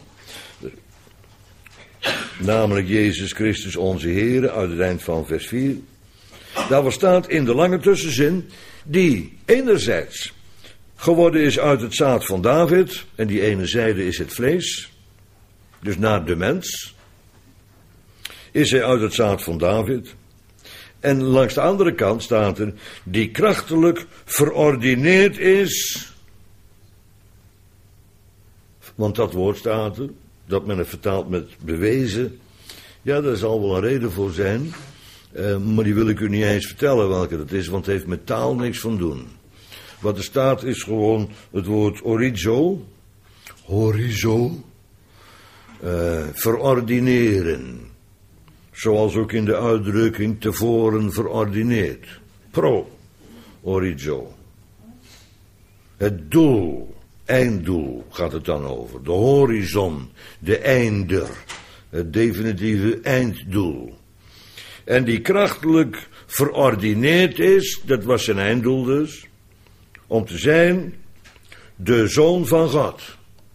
namelijk Jezus Christus onze Heer, uit het eind van vers vier. Daar staat in de lange tussenzin, die enerzijds geworden is uit het zaad van David, en die ene zijde is het vlees, dus naar de mens, is hij uit het zaad van David. En langs de andere kant staat er, die krachtelijk verordineerd is, want dat woord staat er, dat men het vertaalt met bewezen, Ja, daar zal wel een reden voor zijn. Uh, maar die wil ik u niet eens vertellen welke dat is, want het heeft met taal niks van doen. Wat er staat is gewoon het woord orizo. Horizo. Uh, verordineren. Zoals ook in de uitdrukking tevoren verordineerd. Pro. Orizo. Het doel. Einddoel gaat het dan over. De horizon. De einder. Het definitieve einddoel. En die krachtelijk verordineerd is, dat was zijn einddoel dus, om te zijn de Zoon van God.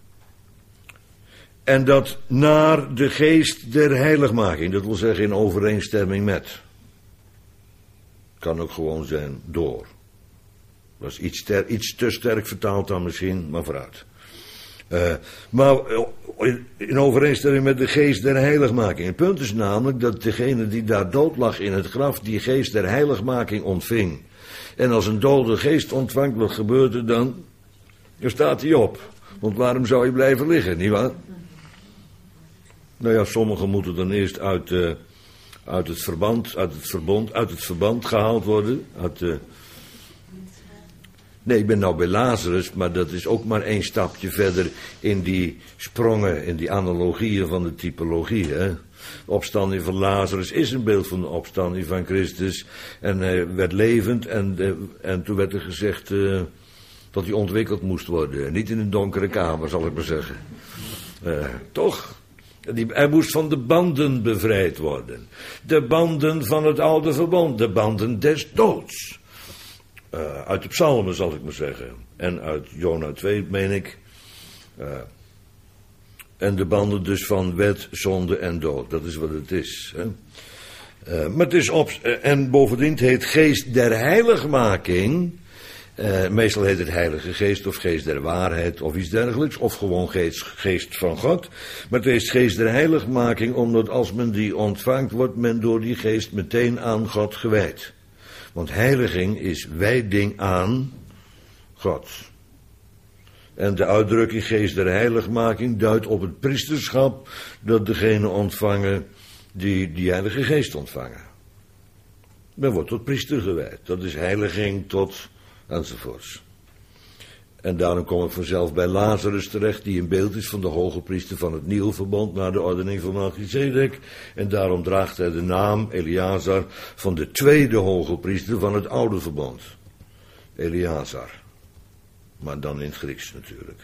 En dat naar de geest der heiligmaking, dat wil zeggen in overeenstemming met. Kan ook gewoon zijn door. Dat is iets, ter, iets te sterk vertaald dan misschien, maar vooruit. Uh, maar in overeenstemming met de geest der heiligmaking. Het punt is namelijk dat degene die daar dood lag in het graf, die geest der heiligmaking ontving. En als een dode geest ontvangt, wat gebeurt er dan? Dan staat hij op. Want waarom zou hij blijven liggen, nietwaar? Nou ja, sommigen moeten dan eerst uit, uh, uit het verband, uit het verbond, uit het verband gehaald worden. Uit de... Nee, ik ben nou bij Lazarus, maar dat is ook maar één stapje verder in die sprongen, in die analogieën van de typologie. Hè? De opstanding van Lazarus is een beeld van de opstanding van Christus. En hij werd levend en, uh, en toen werd er gezegd uh, dat hij ontwikkeld moest worden. Niet in een donkere kamer, zal ik maar zeggen. Uh, toch? Die, hij moest van de banden bevrijd worden. De banden van het oude verbond, de banden des doods. Uh, uit de psalmen, zal ik maar zeggen. En uit Jona twee, meen ik. Uh, en de banden dus van wet, zonde en dood. Dat is wat het is. Hè? Uh, maar het is op... Uh, en bovendien het heet geest der heiligmaking. Uh, meestal heet het heilige geest of geest der waarheid of iets dergelijks. Of gewoon geest, geest van God. Maar het heet geest der heiligmaking, omdat als men die ontvangt, wordt men door die geest meteen aan God gewijd. Want heiliging is wijding aan God. En de uitdrukking geest der heiligmaking duidt op het priesterschap dat degene ontvangen die die heilige geest ontvangen. Men wordt tot priester gewijd. Dat is heiliging tot enzovoorts. En daarom kom ik vanzelf bij Lazarus terecht, die een beeld is van de hoge priester van het nieuwe verbond naar de ordening van Melchizedek. En daarom draagt hij de naam Eleazar van de tweede hoge priester van het oude verbond. Eleazar. Maar dan in het Grieks natuurlijk.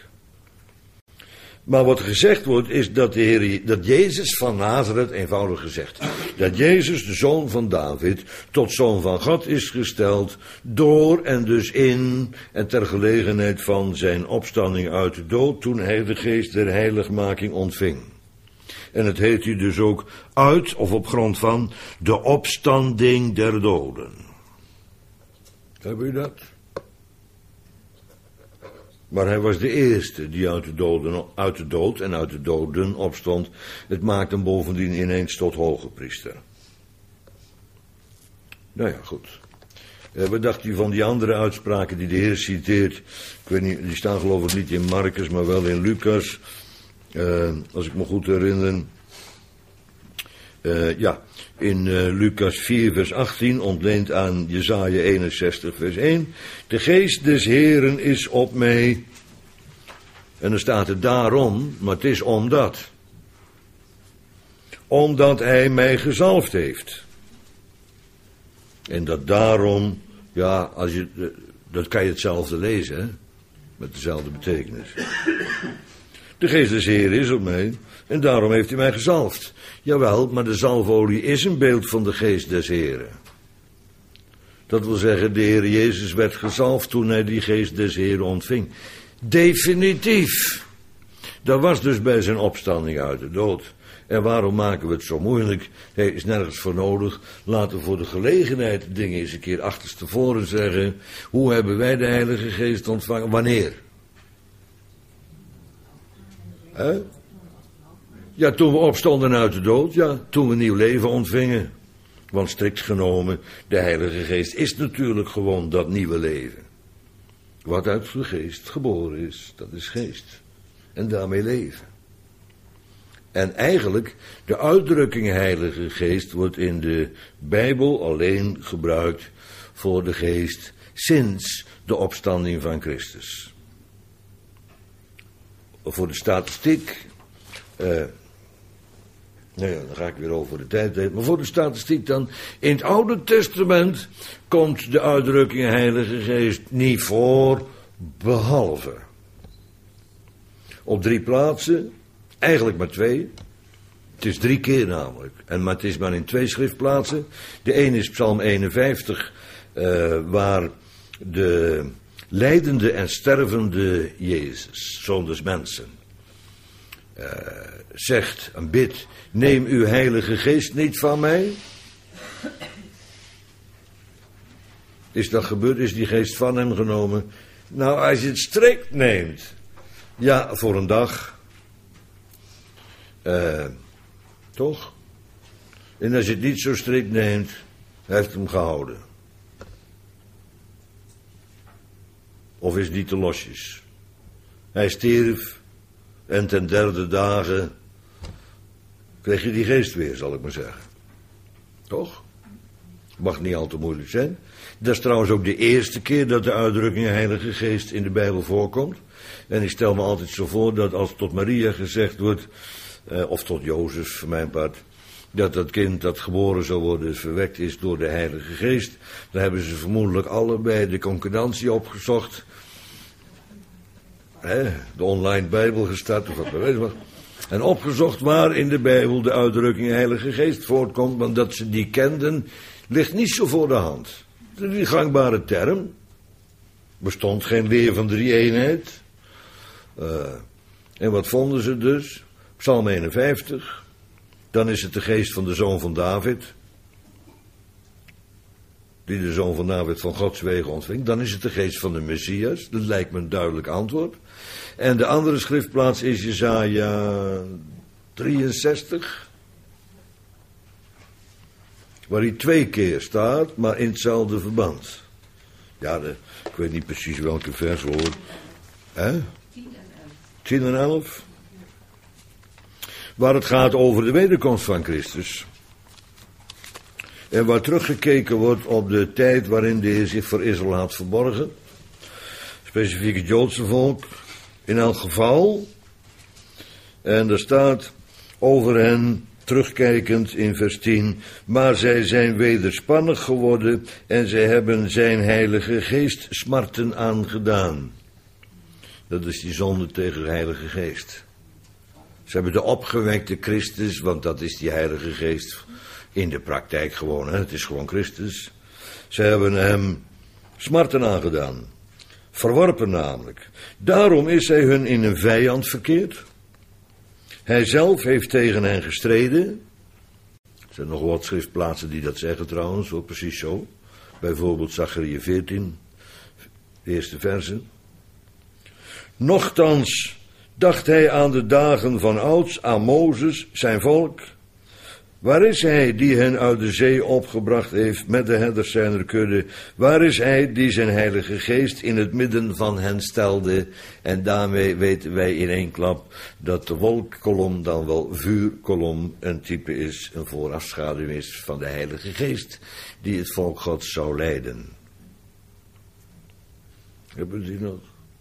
Maar wat gezegd wordt is dat, de Heer, dat Jezus van Nazareth, eenvoudig gezegd, dat Jezus, de zoon van David, tot zoon van God is gesteld door en dus in en ter gelegenheid van zijn opstanding uit de dood, toen hij de geest der heiligmaking ontving. En het heet hier dus ook uit of op grond van de opstanding der doden. Hebben u dat? Maar hij was de eerste die uit de, doden, uit de dood en uit de doden opstond. Het maakt hem bovendien ineens tot hoge priester. Nou ja, goed. Uh, wat dacht u van die andere uitspraken die de Heer citeert? Ik weet niet, die staan geloof ik niet in Marcus, maar wel in Lucas. Uh, als ik me goed herinner. Uh, ja, in uh, Lucas vier vers achttien, ontleend aan Jesaja eenenzestig vers één. De geest des Heeren is op mij. En dan staat het daarom, maar het is omdat. Omdat hij mij gezalfd heeft. En dat daarom, ja, als je, dat kan je hetzelfde lezen, hè? Met dezelfde betekenis. De geest des Heeren is op mij. En daarom heeft hij mij gezalfd. Jawel, maar de zalfolie is een beeld van de geest des Heren. Dat wil zeggen, de Heer Jezus werd gezalfd toen hij die geest des Heren ontving. Definitief. Dat was dus bij zijn opstanding uit de dood. En waarom maken we het zo moeilijk? Hij is nergens voor nodig. Laten we voor de gelegenheid dingen eens een keer achterstevoren zeggen. Hoe hebben wij de Heilige Geest ontvangen? Wanneer? Hè? Ja, toen we opstonden uit de dood, ja, toen we nieuw leven ontvingen. Want strikt genomen, de Heilige Geest is natuurlijk gewoon dat nieuwe leven. Wat uit de geest geboren is, dat is geest. En daarmee leven. En eigenlijk, de uitdrukking Heilige Geest wordt in de Bijbel alleen gebruikt voor de geest sinds de opstanding van Christus. Voor de statistiek, uh, nou ja, dan ga ik weer over de tijd heen, maar voor de statistiek dan, in het Oude Testament komt de uitdrukking Heilige Geest niet voor, behalve op drie plaatsen, eigenlijk maar twee. Het is drie keer namelijk. En, maar het is maar in twee schriftplaatsen. De een is Psalm eenenvijftig, uh, waar de lijdende en stervende Jezus, zoon des mensen, uh, zegt en bidt, neem uw Heilige Geest niet van mij. Is dat gebeurd? Is die geest van hem genomen? Nou, als je het strikt neemt, ja, voor een dag. Uh, toch? En als je het niet zo strikt neemt, hij heeft hem gehouden. Of is het niet te losjes? Hij stierf en ten derde dagen kreeg je die geest weer, zal ik maar zeggen. Toch? Mag niet al te moeilijk zijn. Dat is trouwens ook de eerste keer dat de uitdrukking Heilige Geest in de Bijbel voorkomt. En ik stel me altijd zo voor dat als tot Maria gezegd wordt, uh, of tot Jozef voor mijn part, dat dat kind dat geboren zal worden verwekt is door de Heilige Geest, dan hebben ze vermoedelijk allebei de concordantie opgezocht. Hè, de online Bijbel gestart of wat we weten wat. En opgezocht waar in de Bijbel de uitdrukking Heilige Geest voortkomt, want dat ze die kenden, ligt niet zo voor de hand. Die gangbare term. Bestond geen leer van drie-eenheid. Uh, en wat vonden ze dus? Psalm eenenvijftig. Dan is het de geest van de zoon van David. Die de zoon van David van Gods wegen ontving. Dan is het de geest van de Messias. Dat lijkt me een duidelijk antwoord. En de andere schriftplaats is Jesaja drieënzestig. Waar hij twee keer staat, maar in hetzelfde verband. Ja, de, ik weet niet precies welke vers hoor. Hè? tien en elf. Waar het gaat over de wederkomst van Christus. En waar teruggekeken wordt op de tijd waarin de Heer zich voor Israël had verborgen. Specifiek het Joodse volk. In elk geval. En er staat over hen, terugkijkend in vers tien. Maar zij zijn wederspannig geworden en zij hebben zijn Heilige Geest smarten aangedaan. Dat is die zonde tegen de Heilige Geest. Ze hebben de opgewekte Christus, want dat is die Heilige Geest in de praktijk gewoon, hè? Het is gewoon Christus. Ze hebben hem smarten aangedaan. Verworpen namelijk. Daarom is hij hun in een vijand verkeerd. Hij zelf heeft tegen hen gestreden. Er zijn nog wat schriftplaatsen die dat zeggen trouwens, hoor, precies zo. Bijvoorbeeld Zacharia veertien, de eerste verse. Nochtans dacht hij aan de dagen van ouds, aan Mozes, zijn volk. Waar is hij die hen uit de zee opgebracht heeft met de herders zijner kudde? Waar is hij die zijn Heilige Geest in het midden van hen stelde? En daarmee weten wij in één klap dat de wolkkolom dan wel vuurkolom een type is, een voorafschaduw is van de Heilige Geest die het volk Gods zou leiden. Hebben we die nog?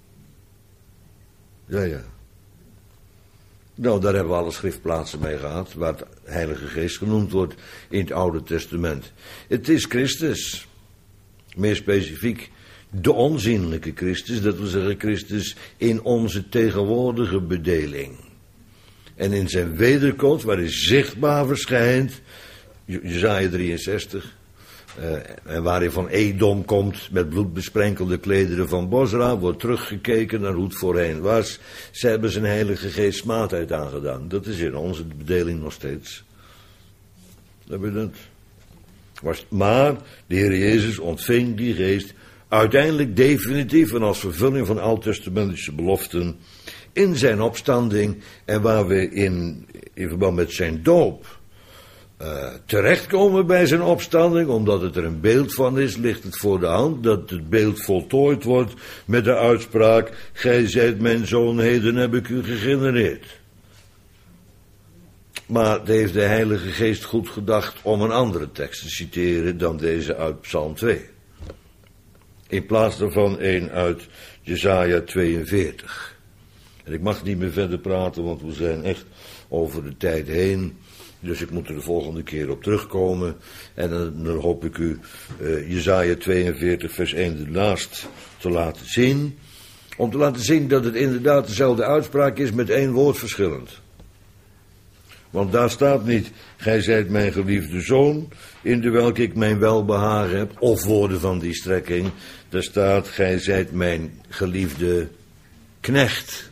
Ja, ja. Nou, daar hebben we alle schriftplaatsen mee gehad, waar het Heilige Geest genoemd wordt in het Oude Testament. Het is Christus. Meer specifiek, de onzienlijke Christus, dat wil zeggen Christus in onze tegenwoordige bedeling. En in zijn wederkomst, waar hij zichtbaar verschijnt, Jesaja drieënzestig, Uh, en waar hij van Edom komt met bloedbesprenkelde klederen van Bosra, wordt teruggekeken naar hoe het voorheen was. Ze hebben zijn Heilige Geest smaadheid aangedaan. Dat is in onze bedeling nog steeds. Heb je dat? Was, maar de Heer Jezus ontving die geest uiteindelijk definitief en als vervulling van oud-testamentische beloften in zijn opstanding en waar we in, in verband met zijn doop Uh, terechtkomen bij zijn opstanding, omdat het er een beeld van is, ligt het voor de hand dat het beeld voltooid wordt met de uitspraak: gij zijt mijn zoon, heden heb ik u gegenereerd. Maar heeft de Heilige Geest goed gedacht om een andere tekst te citeren dan deze uit Psalm twee. In plaats daarvan een uit Jesaja tweeënveertig. En ik mag niet meer verder praten, want we zijn echt over de tijd heen. Dus ik moet er de volgende keer op terugkomen. En dan, dan hoop ik u uh, Jesaja tweeënveertig vers één ernaast te laten zien. Om te laten zien dat het inderdaad dezelfde uitspraak is met één woord verschillend. Want daar staat niet, gij zijt mijn geliefde zoon, in de welke ik mijn welbehagen heb, of woorden van die strekking. Daar staat, gij zijt mijn geliefde knecht,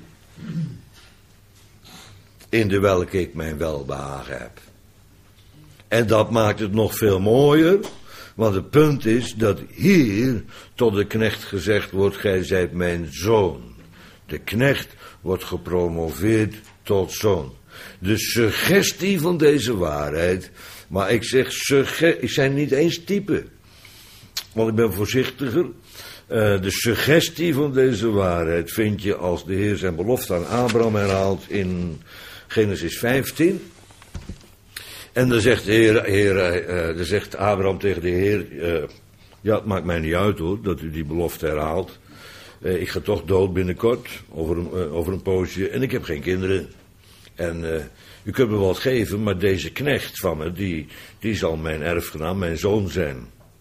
in de welke ik mijn welbehagen heb. En dat maakt het nog veel mooier, want het punt is dat hier tot de knecht gezegd wordt, gij zijt mijn zoon. De knecht wordt gepromoveerd tot zoon. De suggestie van deze waarheid, maar ik zeg suggestie, ik zijn niet eens type, want ik ben voorzichtiger. Uh, de suggestie van deze waarheid vind je als de Heer zijn belofte aan Abraham herhaalt in Genesis vijftien. En dan zegt, de Heer, Heer, uh, dan zegt Abraham tegen de Heer, uh, ja, het maakt mij niet uit hoor, dat u die belofte herhaalt. Uh, ik ga toch dood binnenkort, over een, uh, over een poosje, en ik heb geen kinderen. En uh, u kunt me wat geven, maar deze knecht van me, die, die zal mijn erfgenaam, mijn zoon zijn.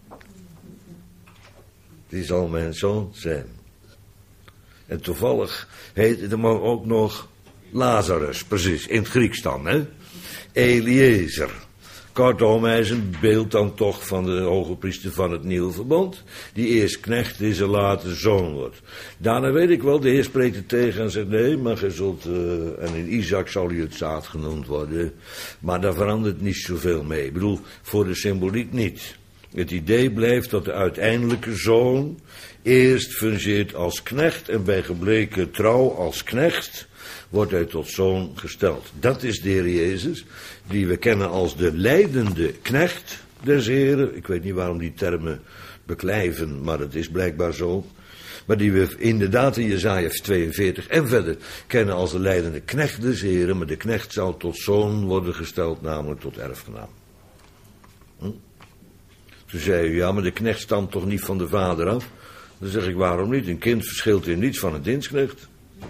Die zal mijn zoon zijn. En toevallig heette de man ook nog Lazarus, precies, in het Grieks dan, hè. Eliezer. Kortom, hij is een beeld dan toch van de hoge priester van het nieuwe verbond, die eerst knecht is en later zoon wordt. Daarna weet ik wel, de Heer spreekt er tegen en zegt, nee, maar gij zult, uh, en in Isaac zal u het zaad genoemd worden, maar daar verandert niet zoveel mee. Ik bedoel, voor de symboliek niet. Het idee blijft dat de uiteindelijke zoon eerst fungeert als knecht en bij gebleken trouw als knecht wordt hij tot zoon gesteld. Dat is de Heer Jezus, die we kennen als de lijdende knecht des Heren. Ik weet niet waarom die termen beklijven, maar het is blijkbaar zo. Maar die we inderdaad in Jesaja tweeënveertig en verder kennen als de lijdende knecht des Heren. Maar de knecht zal tot zoon worden gesteld, namelijk tot erfgenaam. Hm? Toen zei u, ja, maar de knecht stamt toch niet van de vader af? Dan zeg ik, waarom niet? Een kind verschilt in niets van een dienstknecht.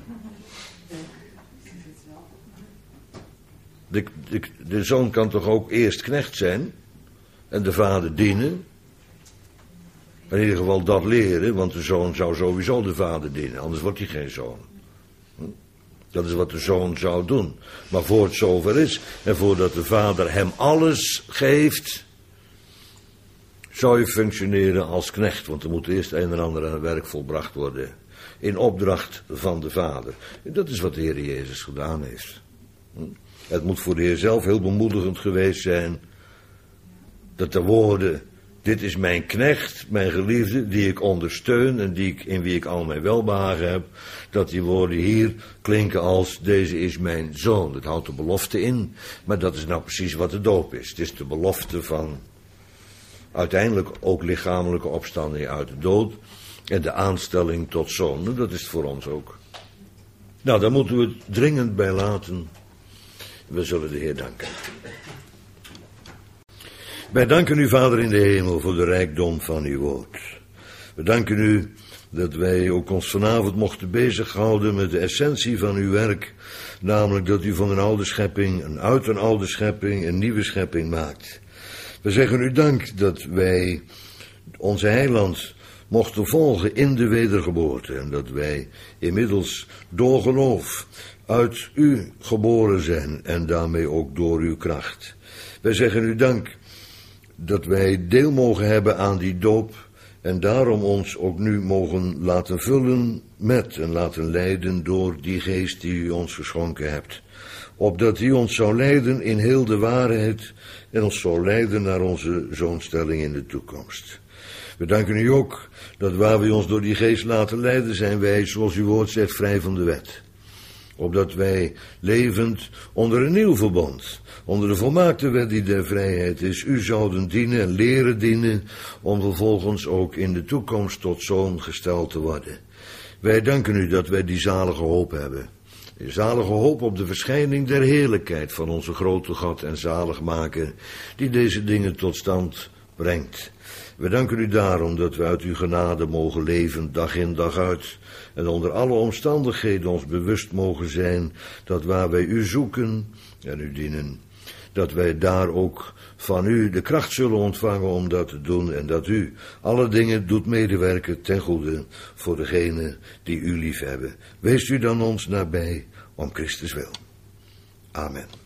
De, de, de zoon kan toch ook eerst knecht zijn en de vader dienen? In ieder geval dat leren, want de zoon zou sowieso de vader dienen, anders wordt hij geen zoon. Dat is wat de zoon zou doen. Maar voor het zover is en voordat de vader hem alles geeft, zou je functioneren als knecht, want er moet eerst een en ander aan het werk volbracht worden in opdracht van de vader. En dat is wat de Heer Jezus gedaan heeft. Het moet voor de Heer zelf heel bemoedigend geweest zijn dat de woorden, dit is mijn knecht, mijn geliefde, die ik ondersteun en die ik, in wie ik al mijn welbehagen heb, dat die woorden hier klinken als, deze is mijn zoon. Dat houdt de belofte in, maar dat is nou precies wat de doop is. Het is de belofte van uiteindelijk ook lichamelijke opstanding uit de dood en de aanstelling tot zoon. Dat is het voor ons ook. Nou, daar moeten we het dringend bij laten. We zullen de Heer danken. Wij danken u, Vader in de hemel, voor de rijkdom van uw woord. We danken u dat wij ook ons vanavond mochten bezighouden met de essentie van uw werk, namelijk dat u van een oude schepping, en uit een oude schepping, een nieuwe schepping maakt. We zeggen u dank dat wij onze heiland mochten volgen in de wedergeboorte en dat wij inmiddels door geloof uit u geboren zijn en daarmee ook door uw kracht. Wij zeggen u dank dat wij deel mogen hebben aan die doop en daarom ons ook nu mogen laten vullen met en laten leiden door die geest die u ons geschonken hebt. Opdat u ons zou leiden in heel de waarheid en ons zou leiden naar onze zoonstelling in de toekomst. We danken u ook dat waar we ons door die geest laten leiden zijn wij, zoals uw woord zegt, vrij van de wet. Opdat wij levend onder een nieuw verbond, onder de volmaakte wet die der vrijheid is, u zouden dienen en leren dienen, om vervolgens ook in de toekomst tot zoon gesteld te worden. Wij danken u dat wij die zalige hoop hebben. Zalige hoop op de verschijning der heerlijkheid van onze grote God en zaligmaker, die deze dingen tot stand brengt. We danken u daarom dat we uit uw genade mogen leven, dag in dag uit, en onder alle omstandigheden ons bewust mogen zijn dat waar wij u zoeken en u dienen, dat wij daar ook van u de kracht zullen ontvangen om dat te doen, en dat u alle dingen doet medewerken ten goede voor degenen die u lief hebben. Wees u dan ons nabij, om Christus wil. Amen.